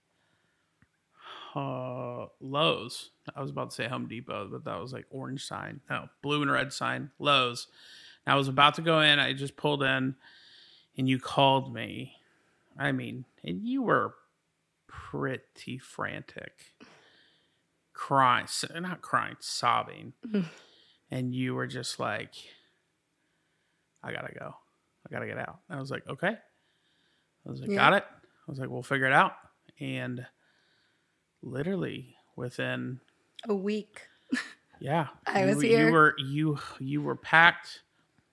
Lowe's. I was about to say Home Depot, but that was like orange sign. No, blue and red sign. Lowe's. And I was about to go in. I just pulled in, and you called me. I mean, and you were pretty frantic. Crying, not crying, sobbing. And you were just like, I gotta go. I gotta get out. And I was like, okay. I was like, got it. I was like, we'll figure it out. And literally within A week. yeah, I was here. You were packed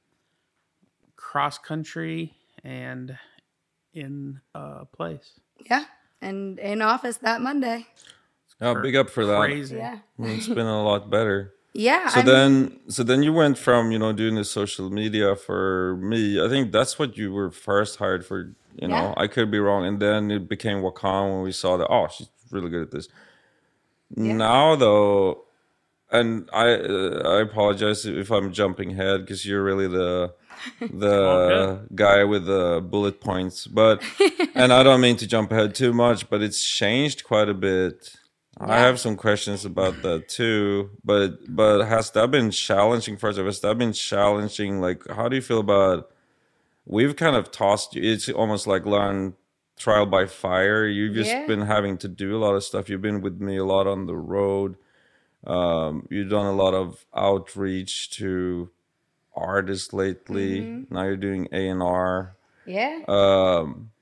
cross country and in a place. Yeah. And in office that Monday. Yeah, big up for that. Crazy. Yeah. I mean, it's been a lot better. Yeah. So then you went from, doing the social media for me. I think that's what you were first hired for, Yeah. I could be wrong. And then it became Wakam when we saw that, oh, she's really good at this. Yeah. Now, though, and I apologize if I'm jumping ahead because you're really the guy with the bullet points. But, and I don't mean to jump ahead too much, but it's changed quite a bit. I have some questions about that too, but has that been challenging for us? Has that been challenging? Like, how do you feel about? We've kind of tossed you. It's almost like learn trial by fire. You've just been having to do a lot of stuff. You've been with me a lot on the road. You've done a lot of outreach to artists lately. Now you're doing A&R. Yeah.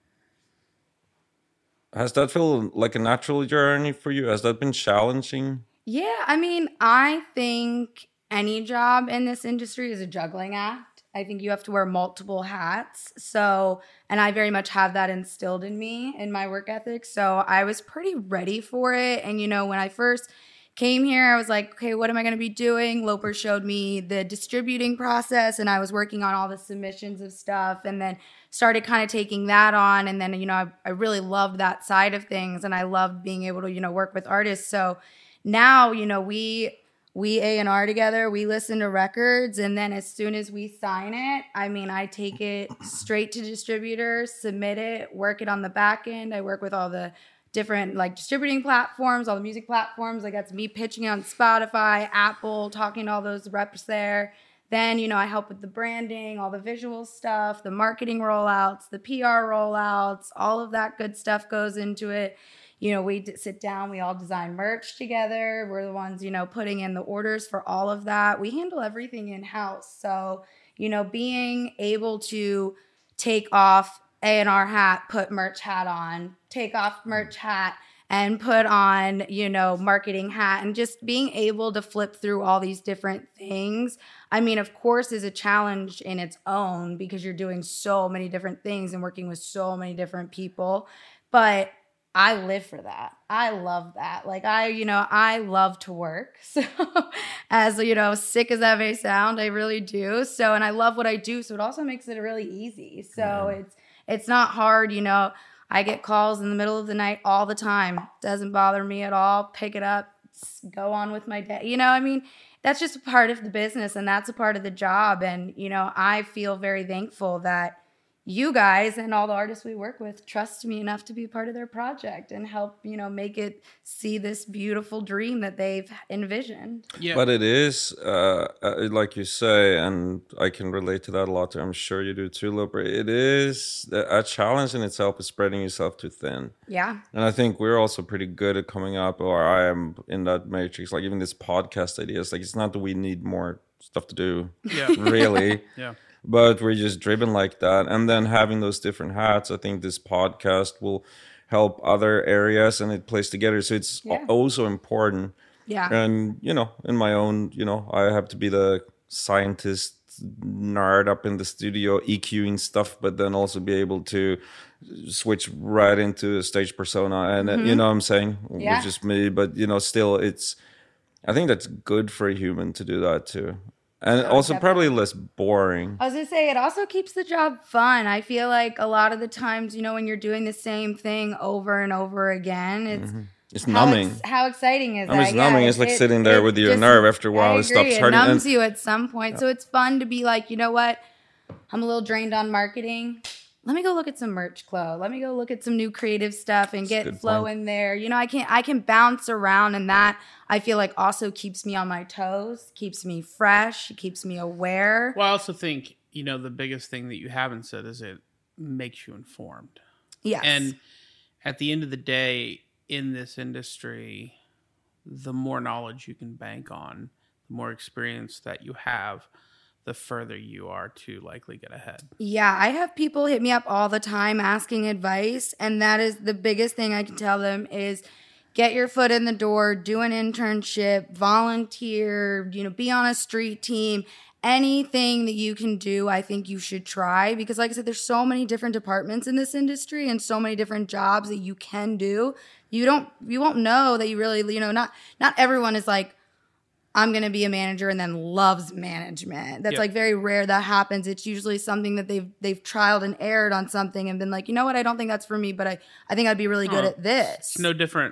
Has that felt like a natural journey for you? Has that been challenging? Yeah, I mean, I think any job in this industry is a juggling act. I think you have to wear multiple hats. So, and I very much have that instilled in me in my work ethic. So I was pretty ready for it. And, when I first came here, I was like, okay, what am I going to be doing? Loper showed me the distributing process, and I was working on all the submissions of stuff, and then started kind of taking that on. And then, I really loved that side of things, and I loved being able to, work with artists. So now, we A&R together, we listen to records, and then as soon as we sign it, I take it straight to distributors, submit it, work it on the back end. I work with all the different distributing platforms, all the music platforms. That's me pitching on Spotify, Apple, talking to all those reps there. Then, I help with the branding, all the visual stuff, the marketing rollouts, the PR rollouts, all of that good stuff goes into it. We sit down, we all design merch together. We're the ones, putting in the orders for all of that. We handle everything in-house. So, being able to take off A&R hat, put merch hat on, take off merch hat, and put on, marketing hat, and just being able to flip through all these different things. I mean, of course, is a challenge in its own because you're doing so many different things and working with so many different people. But I live for that. I love that. Like I love to work. So as, sick as that may sound, I really do. So, and I love what I do. So it also makes it really easy. So it's not hard, I get calls in the middle of the night all the time. Doesn't bother me at all. Pick it up, go on with my day. That's just a part of the business, and that's a part of the job. And, I feel very thankful that you guys and all the artists we work with trust me enough to be part of their project and help, make it see this beautiful dream that they've envisioned. Yeah. But it is, like you say, and I can relate to that a lot. I'm sure you do too, Loper. It is a challenge in itself, is spreading yourself too thin. Yeah. And I think we're also pretty good at coming up, or I am in that matrix, like even this podcast idea. It's like, it's not that we need more stuff to do, really. Yeah. But we're just driven like that. And then having those different hats, I think this podcast will help other areas and it plays together. So it's also important. Yeah. And, in my own, I have to be the scientist nerd up in the studio, EQing stuff, but then also be able to switch right into a stage persona. And, what I'm saying, which is me. But, still, I think that's good for a human to do that too. And also definitely. Probably less boring. I was going to say, it also keeps the job fun. I feel like a lot of the times, when you're doing the same thing over and over again, it's numbing. How exciting is that? It's numbing. It's like sitting there with your nerve after a while. It stops hurting. It numbs you at some point. So it's fun to be like, you know what? I'm a little drained on marketing. Let me go look at some merch, Chloe. Let me go look at some new creative stuff and get flow in there. I can bounce around, and that I feel like also keeps me on my toes, keeps me fresh, keeps me aware. Well, I also think, the biggest thing that you haven't said is it makes you informed. Yes. And at the end of the day, in this industry, the more knowledge you can bank on, the more experience that you have, the further you are to likely get ahead. Yeah, I have people hit me up all the time asking advice, and that is the biggest thing I can tell them is get your foot in the door, do an internship, volunteer, be on a street team. Anything that you can do, I think you should try, because like I said, there's so many different departments in this industry and so many different jobs that you can do. You won't know that you really, not everyone is like, I'm going to be a manager and then loves management. That's like very rare that happens. It's usually something that they've trialed and erred on something and been like, you know what, I don't think that's for me, but I think I'd be really good at this. It's no different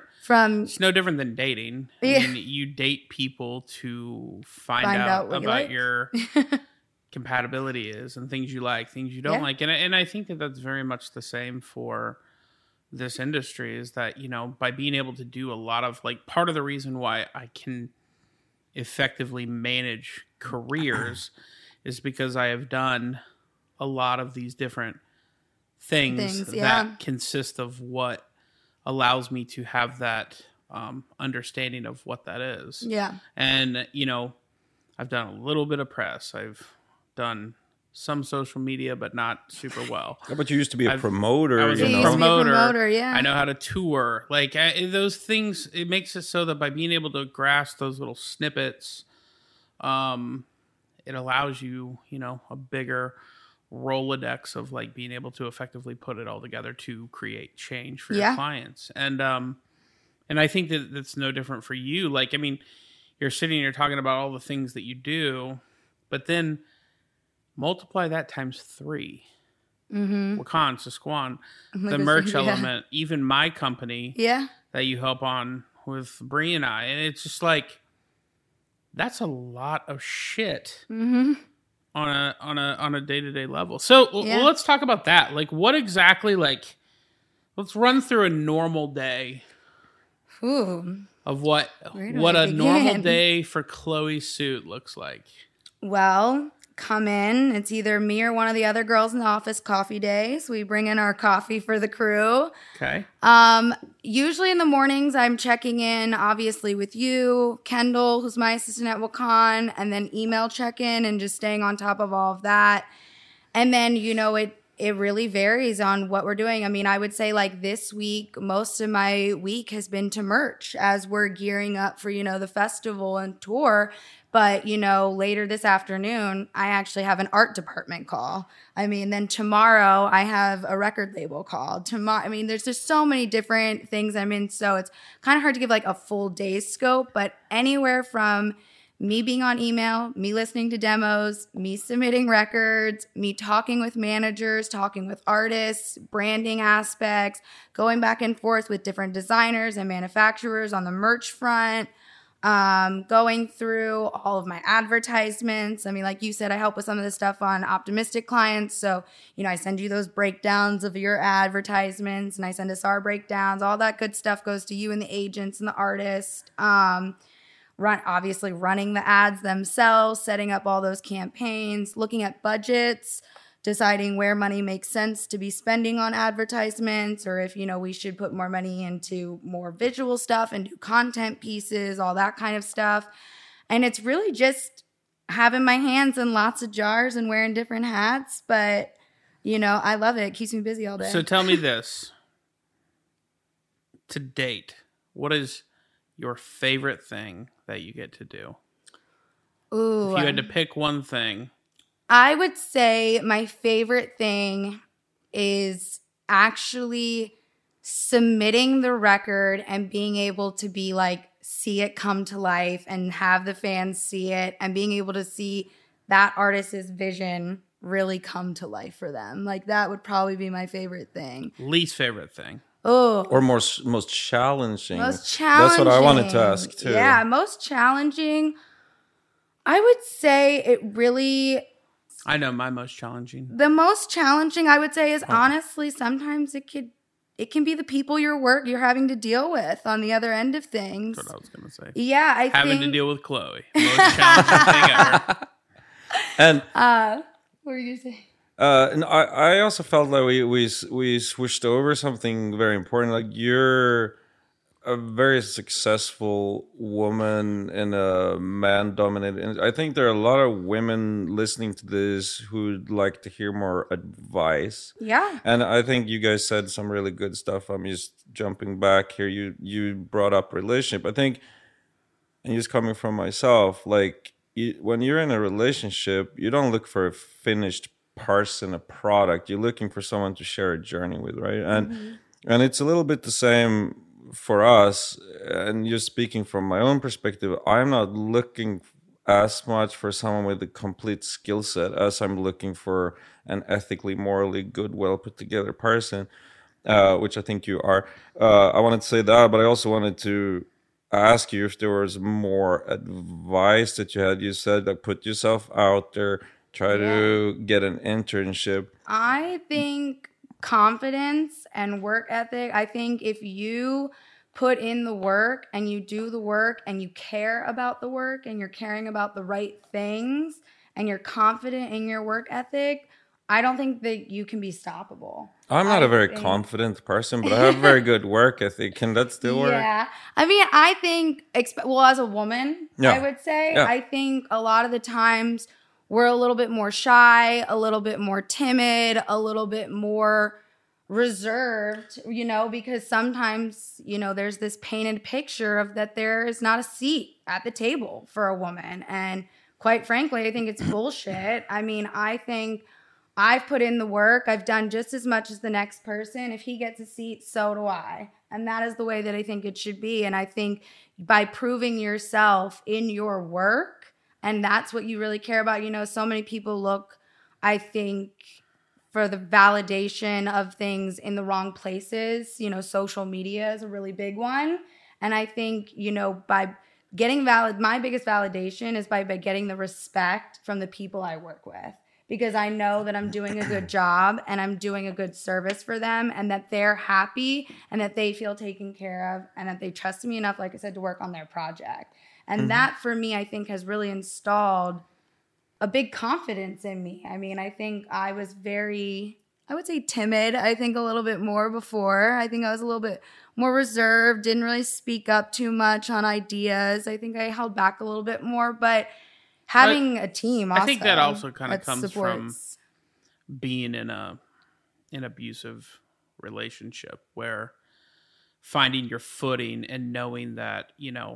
than dating. I mean, you date people to find out about your compatibility is and things you like, things you don't like. And I think that that's very much the same for this industry, is that, by being able to do a lot of, like, part of the reason why I can effectively manage careers is because I have done a lot of these different things that consist of what allows me to have that understanding of what that is. Yeah. And, I've done a little bit of press. I've done some social media, but not super well. Yeah, but you used to be a promoter. I was a promoter, yeah. I know how to tour. Like, those things, it makes it so that by being able to grasp those little snippets, it allows you, a bigger Rolodex of, like, being able to effectively put it all together to create change for your clients. And I think that that's no different for you. Like, I mean, you're sitting here talking about all the things that you do, but then multiply that times 3. Wakan, Sasquan, the merch element, even my company that you help on with Bree and I. And it's just like, that's a lot of shit on a day-to-day level. So well, let's talk about that. Like, what exactly, like, let's run through a normal day of what a normal day for Chloe Suit looks like. Well, come in. It's either me or one of the other girls in the office coffee days. We bring in our coffee for the crew. Okay. Usually in the mornings, I'm checking in, obviously, with you, Kendall, who's my assistant at Wakan, and then email check-in and just staying on top of all of that. And then, it really varies on what we're doing. I mean, I would say like this week, most of my week has been to merch as we're gearing up for, the festival and tour. But, later this afternoon, I actually have an art department call. I mean, then tomorrow I have a record label call. Tomorrow, I mean, there's just so many different things I'm in. So it's kind of hard to give like a full day's scope, but anywhere from me being on email, me listening to demos, me submitting records, me talking with managers, talking with artists, branding aspects, going back and forth with different designers and manufacturers on the merch front, going through all of my advertisements. I mean, like you said, I help with some of the stuff on Optimistic clients. So, I send you those breakdowns of your advertisements and I send us our breakdowns. All that good stuff goes to you and the agents and the artists. Obviously running the ads themselves, setting up all those campaigns, looking at budgets, deciding where money makes sense to be spending on advertisements, or if, we should put more money into more visual stuff and do content pieces, all that kind of stuff. And it's really just having my hands in lots of jars and wearing different hats. But, I love it. It keeps me busy all day. So tell me this. To date, what is your favorite thing that you get to do? Ooh, if you had to pick one thing. I would say my favorite thing is actually submitting the record and being able to be like, see it come to life and have the fans see it and being able to see that artist's vision really come to life for them. Like that would probably be my favorite thing. Least favorite thing. Oh, or most challenging. Most challenging. That's what I wanted to ask too. Yeah, most challenging. I would say it really. I know my most challenging. The most challenging, I would say, is honestly sometimes it can be the people you're having to deal with on the other end of things. That's what I was going to say. Yeah, having to deal with Chloe. Most challenging thing ever. And what were you saying? And I also felt like we switched over something very important. Like you're a very successful woman in a man-dominated. I think there are a lot of women listening to this who'd like to hear more advice. Yeah. And I think you guys said some really good stuff. I'm just jumping back here. You brought up relationship. I think, and just coming from myself, like when you're in a relationship, you don't look for a finished person, a product. You're looking for someone to share a journey with, right? And it's a little bit the same for us. And you're speaking from my own perspective. I'm not looking as much for someone with a complete skill set as I'm looking for an ethically, morally good, well put together person, which I think you are. I wanted to say that, but I also wanted to ask you if there was more advice that you had. You said that put yourself out there, try to get an internship. I think confidence and work ethic. I think if you put in the work and you do the work and you care about the work and you're caring about the right things and you're confident in your work ethic, I don't think that you can be stoppable. I'm not a very confident person, but I have very good work ethic. Can that still work? Yeah. I mean, I think, as a woman, I would say, I think a lot of the times we're a little bit more shy, a little bit more timid, a little bit more reserved, because sometimes, there's this painted picture of that there is not a seat at the table for a woman. And quite frankly, I think it's bullshit. I mean, I think I've put in the work. I've done just as much as the next person. If he gets a seat, so do I. And that is the way that I think it should be. And I think by proving yourself in your work, and that's what you really care about. So many people look, I think, for the validation of things in the wrong places. Social media is a really big one. And I think, by getting my biggest validation is by getting the respect from the people I work with. Because I know that I'm doing a good job and I'm doing a good service for them and that they're happy and that they feel taken care of and that they trust me enough, like I said, to work on their project. And that, for me, I think has really installed a big confidence in me. I mean, I think I was I would say timid, I think a little bit more before. I think I was a little bit more reserved, didn't really speak up too much on ideas. I think I held back a little bit more, but having a team also. I think that also kind of comes from being in a an abusive relationship, where finding your footing and knowing that,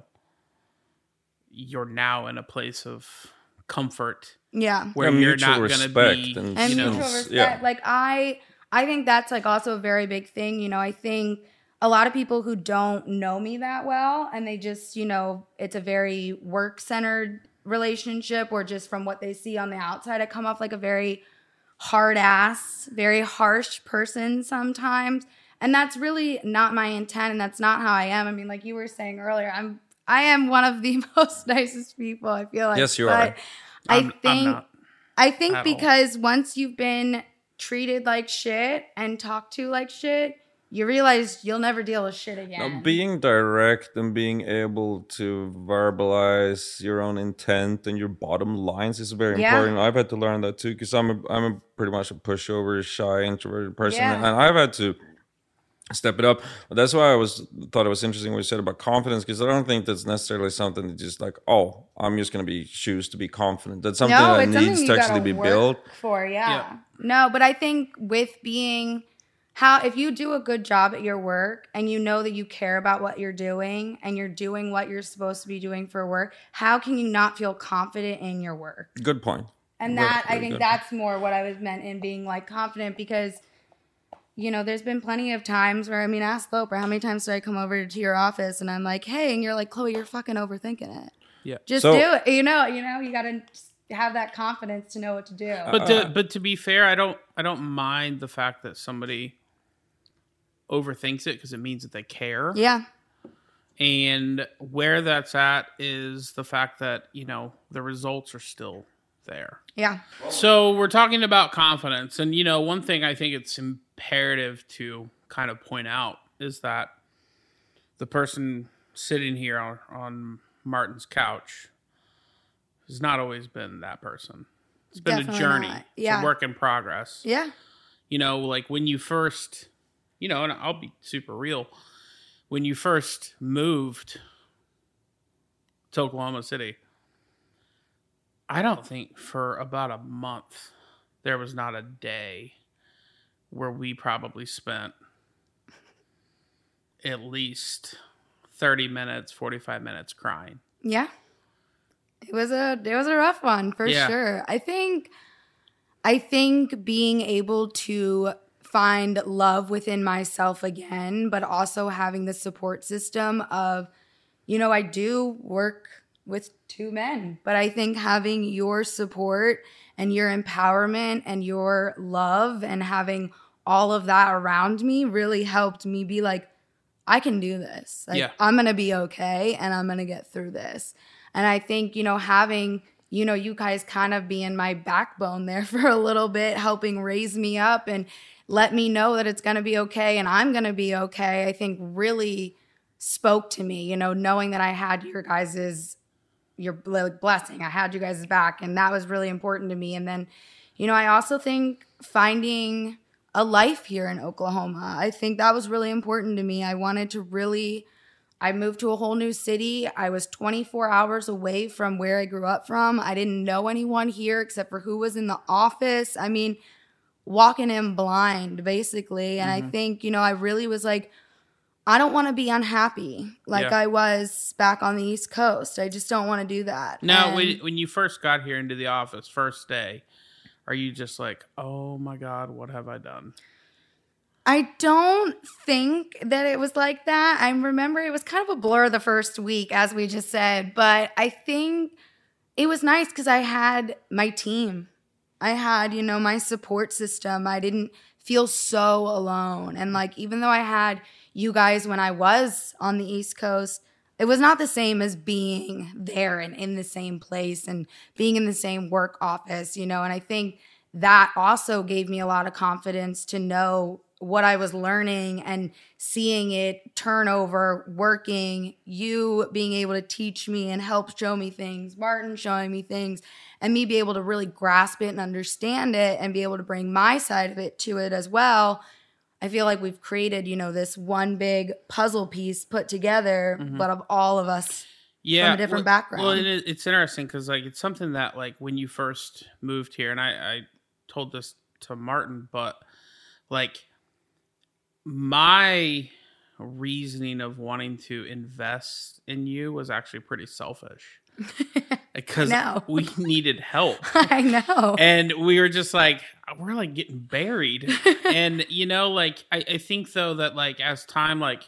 you're now in a place of comfort. Yeah. Where Yeah, you're mutual not going to respect be, and- And mutual Yeah. respect. Like I think that's like also a very big thing. I think a lot of people who don't know me that well, and they just, it's a very work-centered relationship, or just from what they see on the outside, I come off like a very hard ass, very harsh person sometimes. And that's really not my intent, and that's not how I am. I mean, like you were saying earlier, I am one of the most nicest people, I feel like. Yes, you but are. I'm not. I think at because once you've been treated like shit and talked to like shit, you realize you'll never deal with shit again. Now, being direct and being able to verbalize your own intent and your bottom lines is very Yeah. important. I've had to learn that too, because I'm a pretty much a pushover, shy, introverted person, Yeah. and I've had to step it up. But that's why thought it was interesting what you said about confidence, because I don't think that's necessarily something that just like, oh, I'm just going to choose to be confident. That's something No, that it's needs something to you actually gotta be work built. for. Yeah. Yeah. No, but I think with being if you do a good job at your work and you know that you care about what you're doing and you're doing what you're supposed to be doing for work, how can you not feel confident in your work? Good point. And Very, that, I very think good. that's more what I was meant in being like confident, because, there's been plenty of times where, ask Loper, how many times do I come over to your office and I'm like, hey, and you're like, Chloe, you're fucking overthinking it. Yeah. Just So- do it. You got to have that confidence to know what to do. But to be fair, I don't mind the fact that somebody overthinks it, because it means that they care. Yeah. And where that's at is the fact that, the results are still there. Yeah. So we're talking about confidence. And, one thing I think it's imperative to kind of point out is that the person sitting here on Martin's couch has not always been that person. It's been Definitely a journey. not. It's Yeah. a work in progress. Yeah. Like when you first, and I'll be super real, when you first moved to Oklahoma City, I don't think for about a month there was not a day where we probably spent at least 30 minutes, 45 minutes crying. Yeah. It was a rough one for Yeah. sure. I think being able to find love within myself again, but also having the support system of, I do work with two men, but I think having your support and your empowerment and your love and having all of that around me really helped me be like, I can do this. Like, Yeah. I'm going to be okay and I'm going to get through this. And I think, having, you guys kind of being my backbone there for a little bit, helping raise me up and let me know that it's going to be okay and I'm going to be okay, I think really spoke to me, knowing that I had your blessing. I had you guys' back, and that was really important to me. And then, I also think finding a life here in Oklahoma, I think that was really important to me. I moved to a whole new city. I was 24 hours away from where I grew up from. I didn't know anyone here except for who was in the office. Walking in blind, basically. And I think, I really was like, I don't want to be unhappy like Yeah. I was back on the East Coast. I just don't want to do that. Now, And when you first got here into the office, first day, are you just like, oh my God, what have I done? I don't think that it was like that. I remember it was kind of a blur the first week, as we just said, but I think it was nice because I had my team. I had, my support system. I didn't feel so alone. And even though I had you guys when I was on the East Coast, it was not the same as being there and in the same place and being in the same work office, And I think that also gave me a lot of confidence to know what I was learning and seeing it turn over, working, you being able to teach me and help show me things, Martin showing me things, and me be able to really grasp it and understand it and be able to bring my side of it to it as well. I feel like we've created, this one big puzzle piece put together, but of all of us from a different background. Well, it's interesting because it's something that when you first moved here, and I told this to Martin, but like my reasoning of wanting to invest in you was actually pretty selfish because we needed help. I know. And we were just like, we're like getting buried. And, like, I think though that like as time like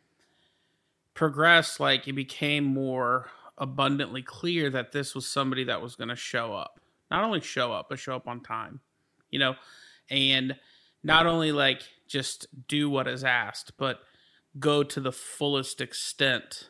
progressed, like it became more abundantly clear that this was somebody that was going to show up. Not only show up, but show up on time, and not only like just do what is asked, but go to the fullest extent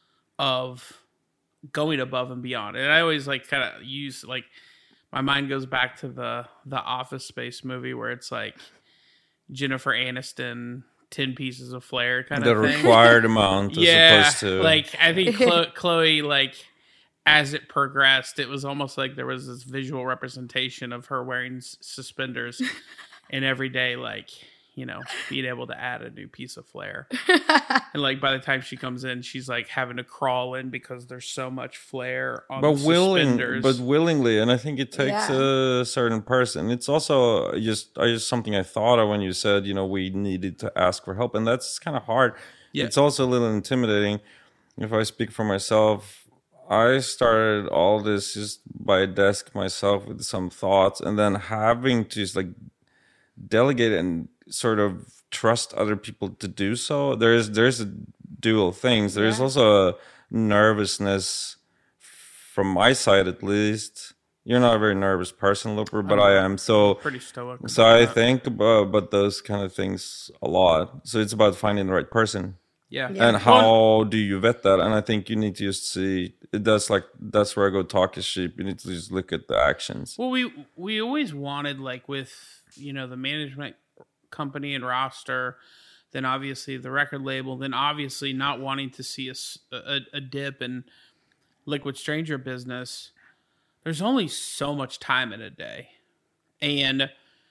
of going above and beyond. And I always like kind of use like my mind goes back to the Office Space movie where it's like Jennifer Aniston, 10 pieces of flair kind of thing. The required amount as opposed to... Like I think Chloe, like as it progressed, it was almost like there was this visual representation of her wearing suspenders and every day, like, being able to add a new piece of flair. And like by the time she comes in, she's like having to crawl in because there's so much flair on the suspenders. But willingly, and I think it takes a certain person. It's also just something I thought of when you said, we needed to ask for help, and that's kind of hard. Yeah. It's also a little intimidating. If I speak for myself, I started all this just by a desk myself with some thoughts, and then having to just like delegate and sort of trust other people to do so. There's a dual things. There's also a nervousness from my side, at least. You're not a very nervous person, Looper, but I am. So pretty stoic. So I think about those kind of things a lot. So it's about finding the right person. Yeah. And how do you vet that? And I think you need to just see that's where I go talk to sheep. You need to just look at the actions. Well, we always wanted, like with the management company and roster, then obviously the record label, then obviously not wanting to see a dip in Liquid Stranger business. There's only so much time in a day. And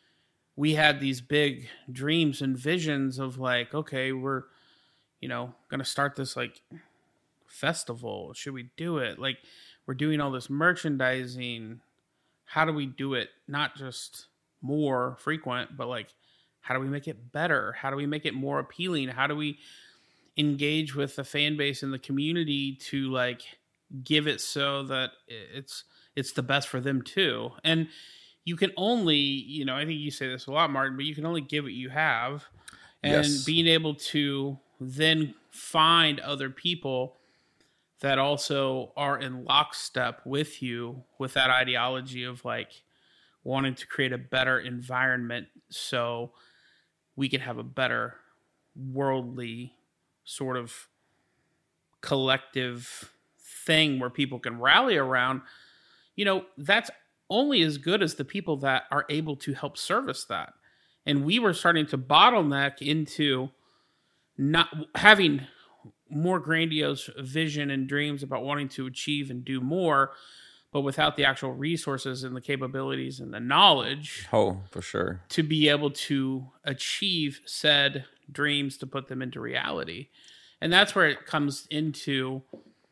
we had these big dreams and visions of like, okay, we're, going to start this like festival. Should we do it? Like we're doing all this merchandising. How do we do it? Not just more frequent, but like, how do we make it better? How do we make it more appealing? How do we engage with the fan base and the community to like give it so that it's the best for them too? And you can only, I think you say this a lot, Martin, but you can only give what you have. And being able to then find other people that also are in lockstep with you with that ideology of like wanting to create a better environment so we can have a better worldly sort of collective thing where people can rally around, that's only as good as the people that are able to help service that. And we were starting to bottleneck into not having more grandiose vision and dreams about wanting to achieve and do more, but without the actual resources and the capabilities and the knowledge. Oh, for sure. To be able to achieve said dreams, to put them into reality. And that's where it comes into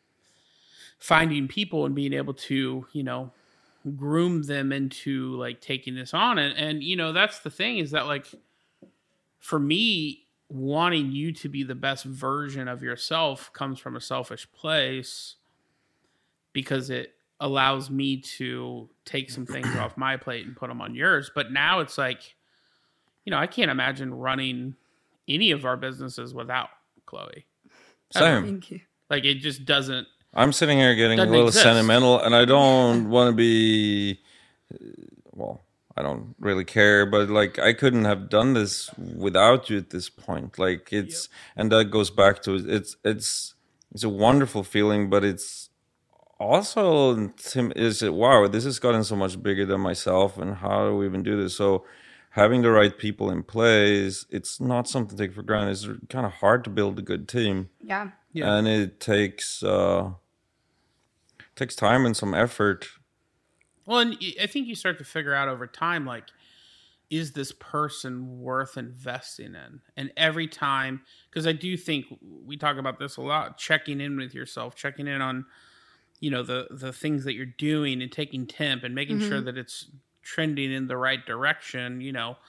finding people and being able to, groom them into like taking this on. And that's the thing is that like, for me, wanting you to be the best version of yourself comes from a selfish place because it allows me to take some things off my plate and put them on yours. But now it's like, I can't imagine running any of our businesses without Chloe. Same. Thank you. Like it just doesn't. I'm sitting here getting a little sentimental, and I don't want to be, I don't really care, but like I couldn't have done this without you at this point. Like and that goes back to it's a wonderful feeling, but it's also wow, this has gotten so much bigger than myself, and how do we even do this? So having the right people in place, it's not something to take for granted. It's kind of hard to build a good team. Yeah. And it takes time and some effort. Well, and I think you start to figure out over time, like, is this person worth investing in? And every time, because I do think we talk about this a lot, checking in with yourself, checking in on, the things that you're doing and taking temp and making sure that it's trending in the right direction,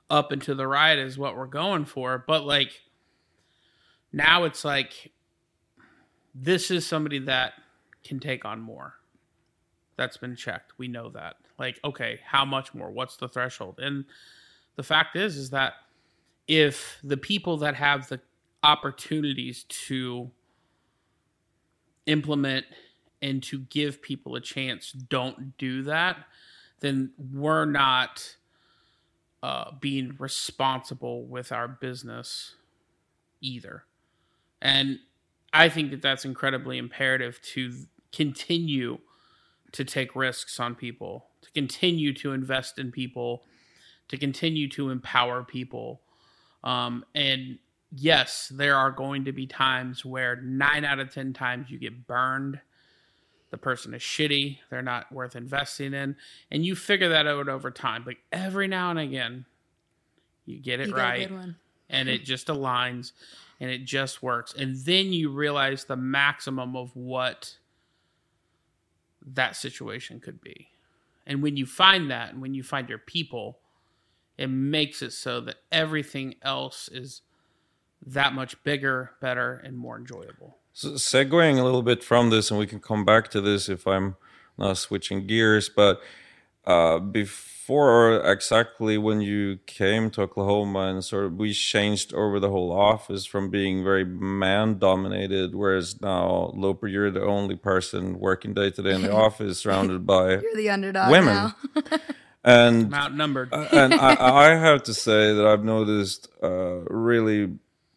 up and to the right is what we're going for. But like now it's like, this is somebody that can take on more. That's been checked. We know that. Like, okay, how much more? What's the threshold? And the fact is that if the people that have the opportunities to implement and to give people a chance don't do that, then we're not being responsible with our business either. And I think that that's incredibly imperative to continue to take risks on people, to continue to invest in people, to continue to empower people. And yes, there are going to be times where 9 out of 10 times you get burned. The person is shitty. They're not worth investing in. And you figure that out over time. Like every now and again, you get it right. And it just aligns and it just works. And then you realize the maximum of what that situation could be. And when you find that, and when you find your people, it makes it so that everything else is that much bigger, better, and more enjoyable. So segueing a little bit from this, and we can come back to this if I'm not switching gears, but before exactly when you came to Oklahoma and sort of we changed over the whole office from being very man dominated, whereas now, Loper, you're the only person working day to day in the office surrounded by you're the underdog women. Now. And I'm outnumbered. And I have to say that I've noticed really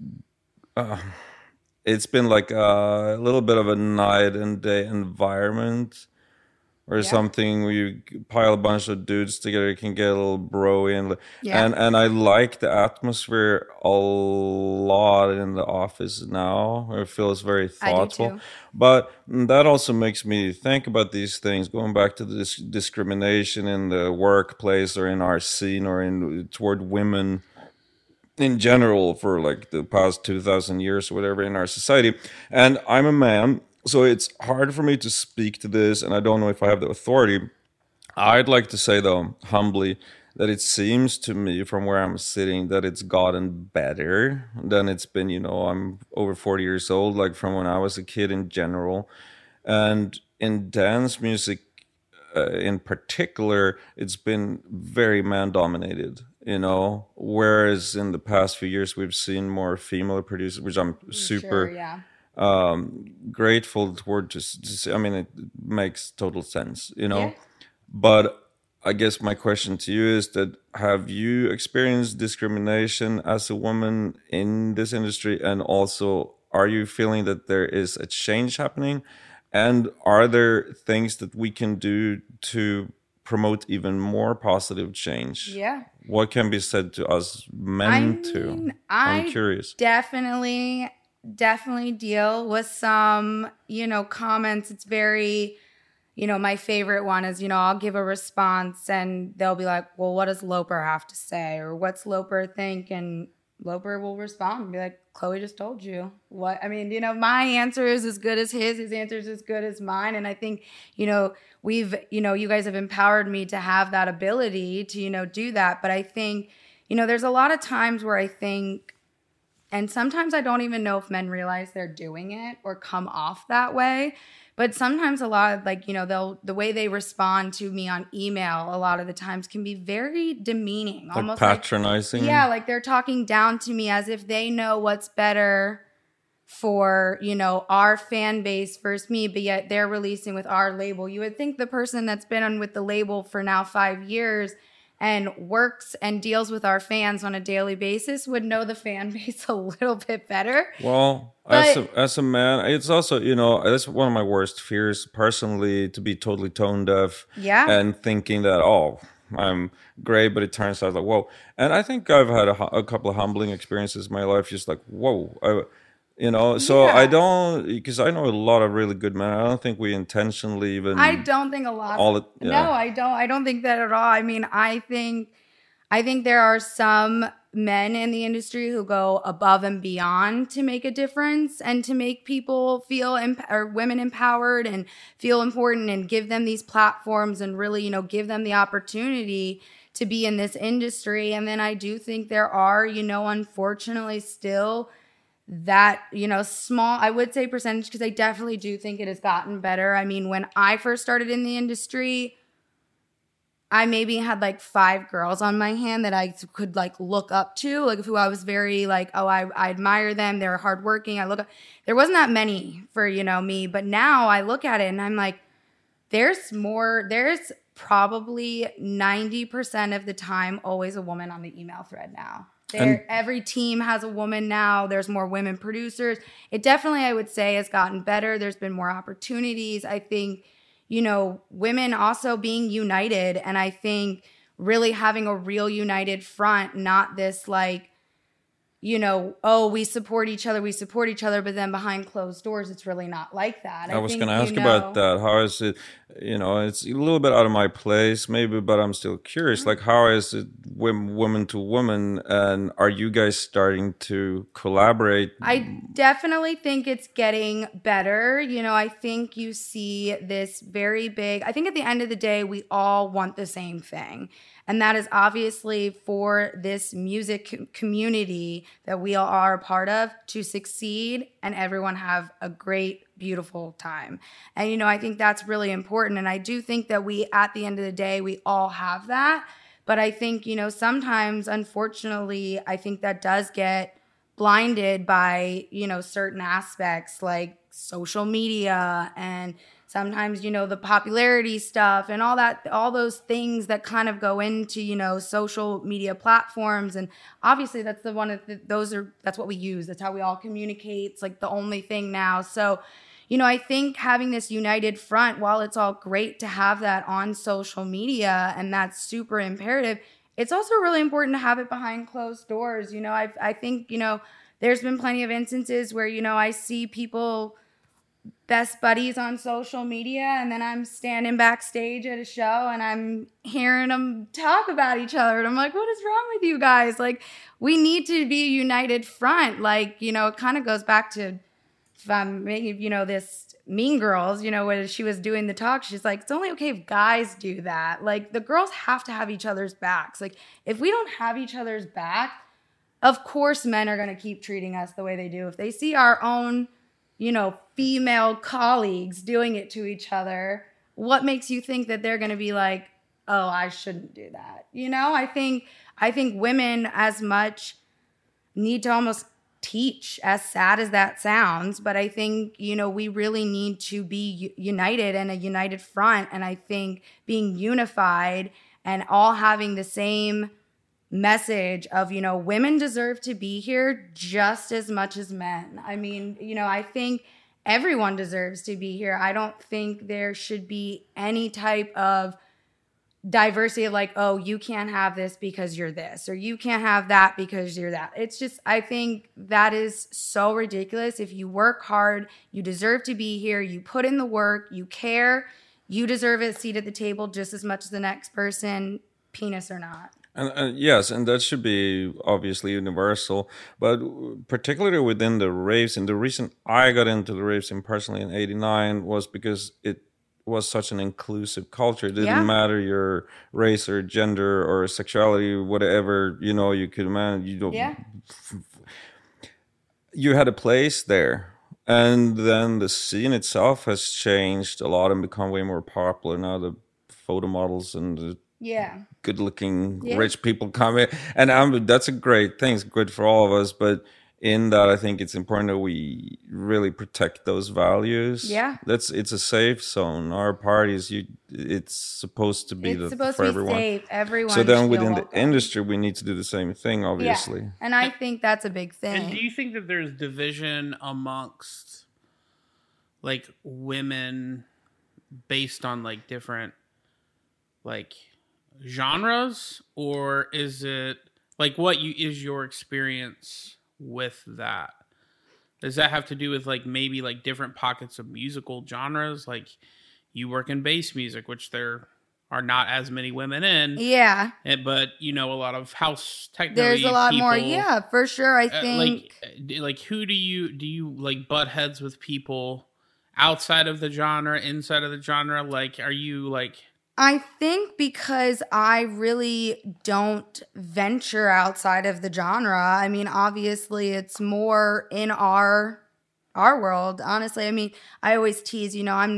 it's been like a little bit of a night and day environment or something where you pile a bunch of dudes together, you can get a little bro-y. And I like the atmosphere a lot in the office now, where it feels very thoughtful. I do too. But that also makes me think about these things, going back to this discrimination in the workplace or in our scene or toward women in general for like the past 2,000 years or whatever in our society. And I'm a man, so it's hard for me to speak to this, and I don't know if I have the authority. I'd like to say, though, humbly, that it seems to me from where I'm sitting that it's gotten better than it's been. You know, I'm over 40 years old, like from when I was a kid in general. And in dance music in particular, it's been very man-dominated. You know, whereas in the past few years we've seen more female producers, which I'm super grateful toward. I mean, it makes total sense, you know. But I guess my question to you is that have you experienced discrimination as a woman in this industry, and also are you feeling that there is a change happening, and are there things that we can do to promote even more positive change? Yeah. What can be said to us men I'm curious. Definitely deal with some, comments. It's very, my favorite one is, I'll give a response and they'll be like, well, what does Loper have to say? Or what's Loper think? And Loper will respond and be like, Chloe just told you. What? I mean, my answer is as good as his answer is as good as mine. And I think, we've, you guys have empowered me to have that ability to, do that. But I think, there's a lot of times where I think, and sometimes I don't even know if men realize they're doing it or come off that way. But sometimes a lot of the way they respond to me on email a lot of the times can be very demeaning. Like almost patronizing. Like they're talking down to me as if they know what's better for, our fan base versus me, but yet they're releasing with our label. You would think the person that's been on with the label for now 5 years and works and deals with our fans on a daily basis would know the fan base a little bit better. Well, as a man, it's also, that's one of my worst fears personally, to be totally tone deaf. Yeah. And thinking that, I'm great, but it turns out like, whoa. And I think I've had a couple of humbling experiences in my life, just like, whoa. So I don't, because I know a lot of really good men. I don't think we intentionally even. I don't think a lot. No, I don't. I don't think that at all. I mean, I think there are some men in the industry who go above and beyond to make a difference and to make people feel or women empowered and feel important and give them these platforms and really, give them the opportunity to be in this industry. And then I do think there are, unfortunately still that, small, I would say percentage, because I definitely do think it has gotten better. I mean, when I first started in the industry, I maybe had like 5 girls on my hand that I could like look up to, like who I was very like, oh, I admire them. They're hardworking. There wasn't that many for, me. But now I look at it and I'm like, there's probably 90% of the time always a woman on the email thread now. Every team has a woman now. There's more women producers. It definitely, I would say, has gotten better. There's been more opportunities. I think, women also being united, and I think really having a real united front, not this like, oh, we support each other, but then behind closed doors, it's really not like that. I was going to ask about that. How is it, it's a little bit out of my place maybe, but I'm still curious. Like, how is it woman to woman? And are you guys starting to collaborate? I definitely think it's getting better. I think you see this very big, I think at the end of the day, we all want the same thing. And that is obviously for this music community that we all are a part of to succeed and everyone have a great, beautiful time. And, I think that's really important. And I do think that we, at the end of the day, we all have that. But I think, sometimes, unfortunately, I think that does get blinded by, certain aspects like social media and sometimes, the popularity stuff and all those things that kind of go into, social media platforms. And obviously that's that's what we use. That's how we all communicate. It's like the only thing now. So, I think having this united front, while it's all great to have that on social media and that's super imperative, it's also really important to have it behind closed doors. I think, there's been plenty of instances where, I see people best buddies on social media and then I'm standing backstage at a show and I'm hearing them talk about each other and I'm like, what is wrong with you guys? Like, we need to be a united front. Like, it kind of goes back to if I'm making, this Mean Girls, when she was doing the talk, she's like, it's only okay if guys do that. Like, the girls have to have each other's backs. Like, if we don't have each other's back, of course men are going to keep treating us the way they do. If they see our own female colleagues doing it to each other, what makes you think that they're going to be like, oh, I shouldn't do that? I think women as much need to almost teach, as sad as that sounds, but I think, we really need to be united and a united front. And I think being unified and all having the same message of, women deserve to be here just as much as men. I mean, I think everyone deserves to be here. I don't think there should be any type of diversity of like, oh, you can't have this because you're this, or you can't have that because you're that. It's just, I think that is so ridiculous. If you work hard, you deserve to be here. You put in the work, you care, you deserve a seat at the table just as much as the next person, penis or not. And yes, and that should be obviously universal, but particularly within the raves. And the reason I got into the raves personally in '89 was because it was such an inclusive culture. It didn't matter your race or gender or sexuality, whatever you could imagine. You had a place there. And then the scene itself has changed a lot and become way more popular now. The photo models and the good-looking rich people come in, and that's a great thing. It's good for all of us, but in that, I think it's important that we really protect those values. It's a safe zone. Our parties, it's supposed to be for everyone. Safe. Everyone. So then, within the industry, we need to do the same thing, obviously. Yeah. And I think that's a big thing. And do you think that there's division amongst like women based on like different like genres, or is it like is your experience with that? Does that have to do with like maybe like different pockets of musical genres? Like you work in bass music, which there are not as many women in. Yeah. But a lot of house techno. There's a lot more. Yeah, for sure. I think like who do you like butt heads with people outside of the genre, inside of the genre? Like, are you like? I think because I really don't venture outside of the genre. I mean, obviously it's more in our world, honestly. I mean, I always tease,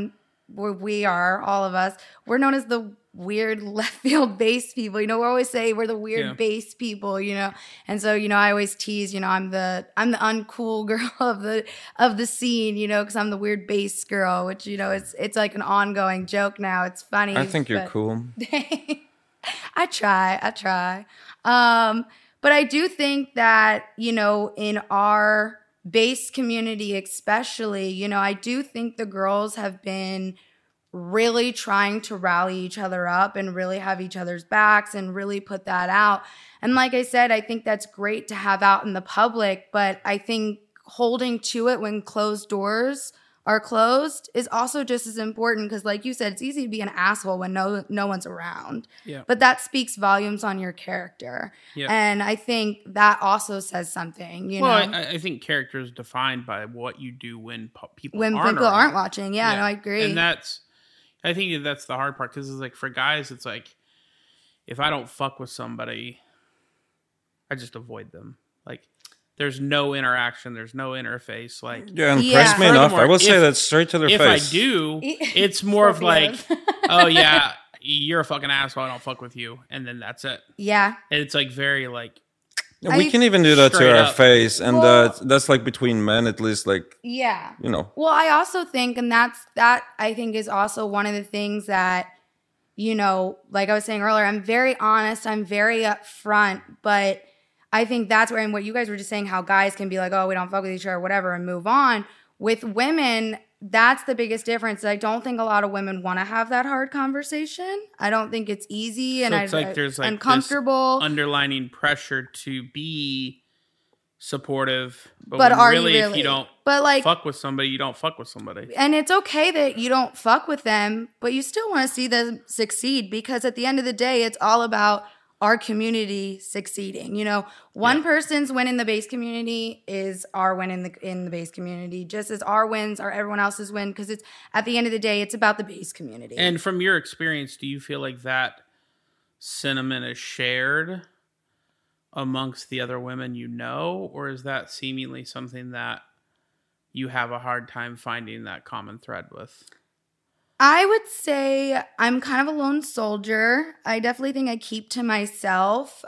we are, all of us, we're known as the weird left field bass people. We always say we're the weird bass people, And so, I always tease, I'm the uncool girl of the scene, because I'm the weird bass girl, which, it's like an ongoing joke now. It's funny. I think you're cool. I try. But I do think that, in our bass community especially, I do think the girls have been really trying to rally each other up and really have each other's backs and really put that out. And like I said, I think that's great to have out in the public, but I think holding to it when closed doors are closed is also just as important, because like you said, it's easy to be an asshole when no one's around. Yeah. But that speaks volumes on your character. Yeah. And I think that also says something, you know. I think character is defined by what you do when people aren't watching. Yeah, no, I agree. And I think that's the hard part, because it's like for guys, it's like if I don't fuck with somebody, I just avoid them. Like there's no interaction, there's no interface. Like impress me enough. I will say that straight to their face. If I do, it's more of like, oh yeah, you're a fucking asshole, I don't fuck with you, and then that's it. Yeah, and it's like very like. We can even do that to our face, and that's like between men, at least. Like, yeah, Well, I also think, and that I think is also one of the things that, like I was saying earlier, I'm very honest, I'm very upfront, but I think that's where, and what you guys were just saying, how guys can be like, oh, we don't fuck with each other, whatever, and move on. With women, that's the biggest difference. I don't think a lot of women want to have that hard conversation. I don't think it's easy, and it's like there's like uncomfortable, this underlining pressure to be supportive. But are really, you really? If you don't fuck with somebody, you don't fuck with somebody. And it's okay that you don't fuck with them, but you still want to see them succeed, because at the end of the day, it's all about our community succeeding. One person's win in the bass community is our win in the bass community, just as our wins are everyone else's win, because it's at the end of the day, it's about the bass community. And from your experience, do you feel like that sentiment is shared amongst the other women or is that seemingly something that you have a hard time finding that common thread with? I would say I'm kind of a lone soldier. I definitely think I keep to myself.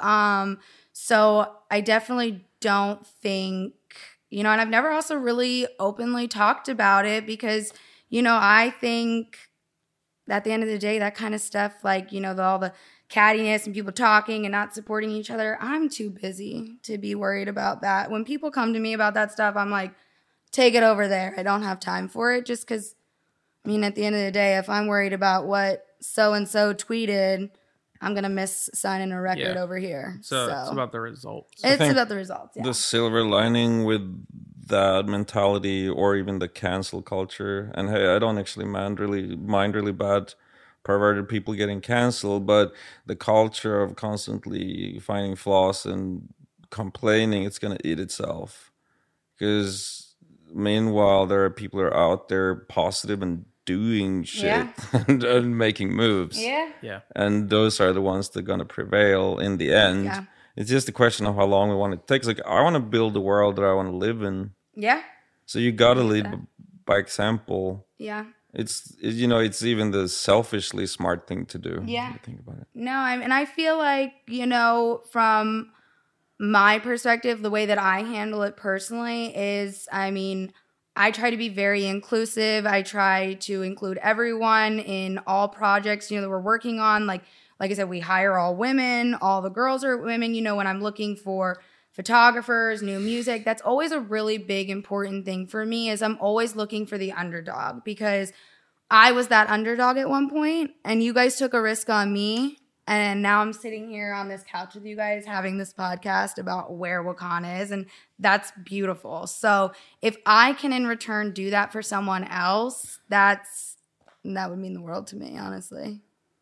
So I definitely don't think, and I've never also really openly talked about it, because, I think at the end of the day, that kind of stuff, like, all the cattiness and people talking and not supporting each other, I'm too busy to be worried about that. When people come to me about that stuff, I'm like, take it over there. I don't have time for it, just because, at the end of the day, if I'm worried about what so-and-so tweeted, I'm going to miss signing a record over here. So it's about the results. It's about the results, yeah. The silver lining with that mentality, or even the cancel culture, and hey, I don't actually mind really bad perverted people getting canceled, but the culture of constantly finding flaws and complaining, it's going to eat itself. Because meanwhile, there are people who are out there positive and doing shit and making moves. Yeah. And those are the ones that are going to prevail in the end. Yeah. It's just a question of how long we want it to take. It's like, I want to build the world that I want to live in. Yeah. So you got to lead by example. Yeah. It's even the selfishly smart thing to do. Yeah. If you think about it. No, I feel like, from my perspective, the way that I handle it personally is, I try to be very inclusive. I try to include everyone in all projects, that we're working on. Like I said, we hire all women. All the girls are women. When I'm looking for photographers, new music, that's always a really big, important thing for me, is I'm always looking for the underdog, because I was that underdog at one point, and you guys took a risk on me. And now I'm sitting here on this couch with you guys having this podcast about where Wakana is, and that's beautiful. So if I can in return do that for someone else, that would mean the world to me, honestly.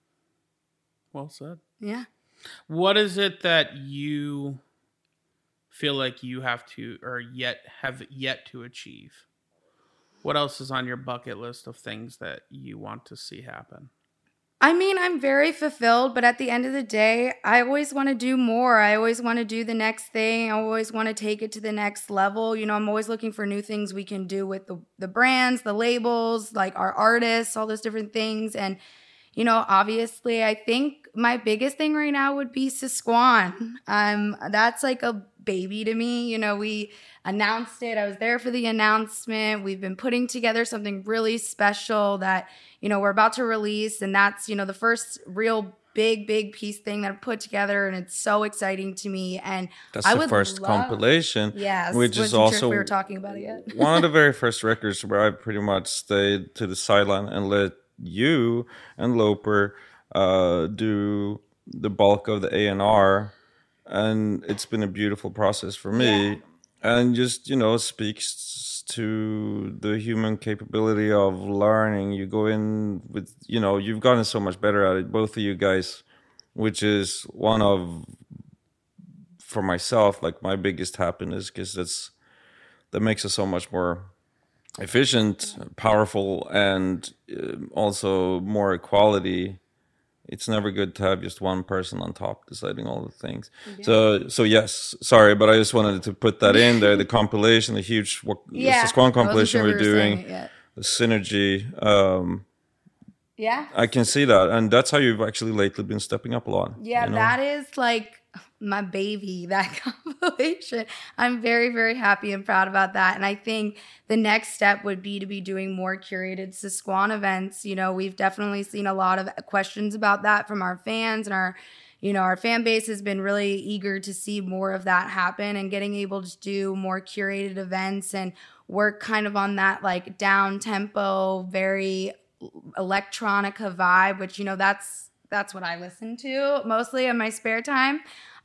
Well said. Yeah. What is it that you feel like you have to, or have yet to achieve? What else is on your bucket list of things that you want to see happen? I mean, I'm very fulfilled, but at the end of the day, I always want to do more. I always want to do the next thing. I always want to take it to the next level. You know, I'm always looking for new things we can do with the brands, the labels, like our artists, all those different things. And, you know, obviously, I think my biggest thing right now would be Sisquan. That's like a baby to me. You know, we announced it. I was there for the announcement. We've been putting together something really special that, you know, we're about to release. And that's, you know, the first real big piece thing that I put together. And it's so exciting to me. And That's I the would first compilation. Yes. Which is wasn't sure also if we were talking about it yet. one of the very first records where I pretty much stayed to the sideline and let you and Loper do the bulk of the A&R, and it's been a beautiful process for me. Yeah. And just, you know, speaks to the human capability of learning. You go in with, you know, you've gotten so much better at it, both of you guys, which is one of, for myself, like my biggest happiness, because that makes us so much more efficient, powerful, and also more equality. It's never good to have just one person on top deciding all the things. Yeah. So yes, sorry, but I just wanted to put that in there. The compilation, the huge Sisquan compilation we're doing, the synergy. Yeah, I can see that, and that's how you've actually lately been stepping up a lot. Yeah, you know? That is like my baby, that compilation. I'm very happy and proud about that. And I think the next step would be to be doing more curated Sisquan events. You know, we've definitely seen a lot of questions about that from our fans, and our fan base has been really eager to see more of that happen, and getting able to do more curated events and work kind of on that like down tempo, very electronica vibe, which, you know, that's what I listen to mostly in my spare time.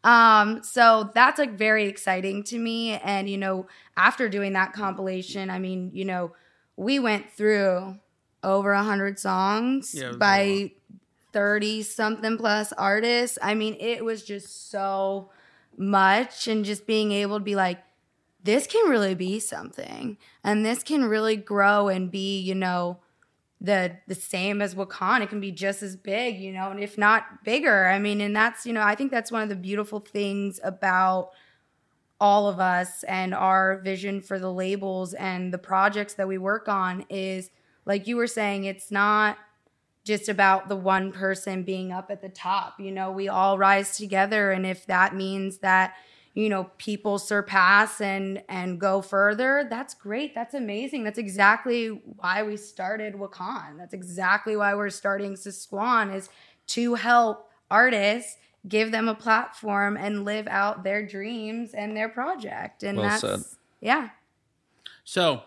So that's like very exciting to me. And, you know, after doing that compilation, I mean, you know, we went through over 100 songs by 30 something plus artists. I mean, it was just so much, and just being able to be like, this can really be something, and this can really grow and be, you know, the same as Wakan. It can be just as big, you know, and if not bigger. I mean, and that's, you know, I think that's one of the beautiful things about all of us and our vision for the labels and the projects that we work on is, like you were saying, it's not just about the one person being up at the top. You know, we all rise together, and if that means that, you know, people surpass and go further, that's great. That's amazing. That's exactly why we started Wakan. That's exactly why we're starting Sisquan, is to help artists, give them a platform and live out their dreams and their project. And well that's said. Yeah. So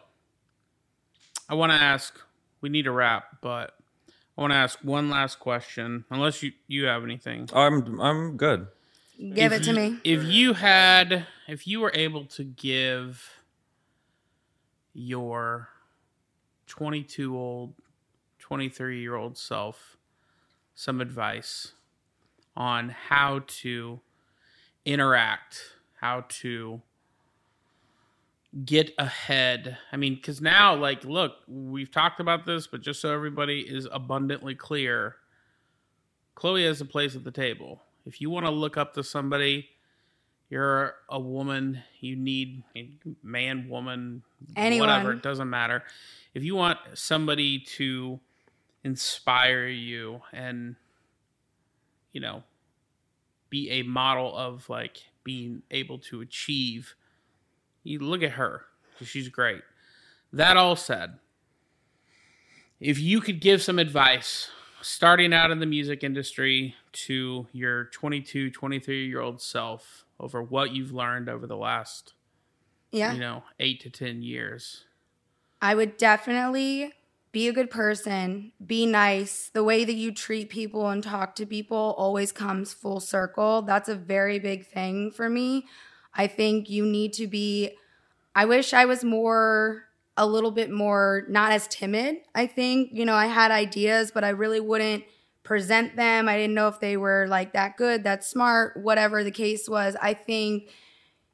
I want to ask, we need to wrap, but I want to ask one last question, unless you have anything. I'm good. Give it to me. If you were able to give your 23-year-old self some advice on how to interact, how to get ahead. I mean, because now, like, look, we've talked about this, but just so everybody is abundantly clear, Chloe has a place at the table. If you want to look up to somebody, you're a woman, you need man, woman, anyone, whatever, it doesn't matter. If you want somebody to inspire you and, you know, be a model of like being able to achieve, you look at her, because she's great. That all said, if you could give some advice starting out in the music industry to your 22, 23-year-old self over what you've learned over the last, 8 to 10 years, I would definitely be a good person, be nice. The way that you treat people and talk to people always comes full circle. That's a very big thing for me. I think you need to be, I wish I was a little bit more, not as timid. I think, I had ideas, but I really wouldn't present them. I didn't know if they were like that good, that smart, whatever the case was. I think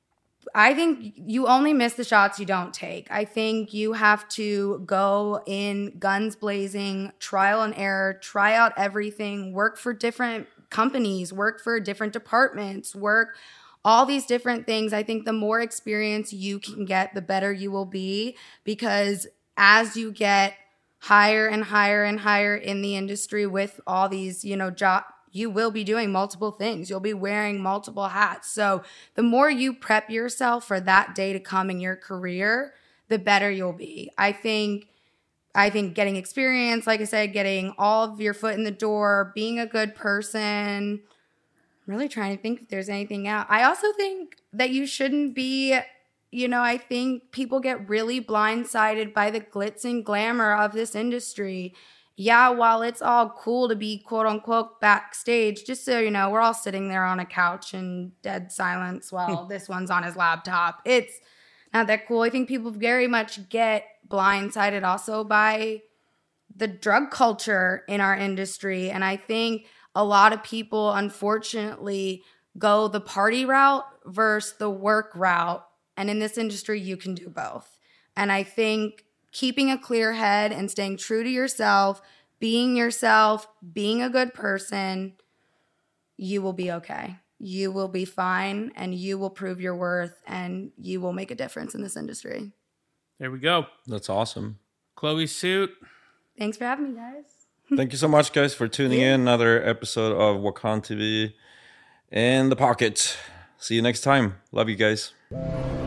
I think you only miss the shots you don't take. I think you have to go in guns blazing, trial and error, try out everything, work for different companies, work for different departments, work all these different things. I think the more experience you can get, the better you will be, because as you get higher and higher and higher in the industry with all these, jobs, you will be doing multiple things. You'll be wearing multiple hats. So the more you prep yourself for that day to come in your career, the better you'll be. I think getting experience, like I said, getting all of your foot in the door, being a good person. I'm really trying to think if there's anything else. I also think that you shouldn't be, I think people get really blindsided by the glitz and glamour of this industry. Yeah, while it's all cool to be quote unquote backstage, just so you know, we're all sitting there on a couch in dead silence while this one's on his laptop. It's not that cool. I think people very much get blindsided also by the drug culture in our industry. And I think a lot of people, unfortunately, go the party route versus the work route. And in this industry, you can do both. And I think keeping a clear head and staying true to yourself, being a good person, you will be okay. You will be fine, and you will prove your worth, and you will make a difference in this industry. There we go. That's awesome. Chloe Suit. Thanks for having me, guys. Thank you so much, guys, for tuning in. Another episode of Wakan TV in the pocket. See you next time. Love you guys.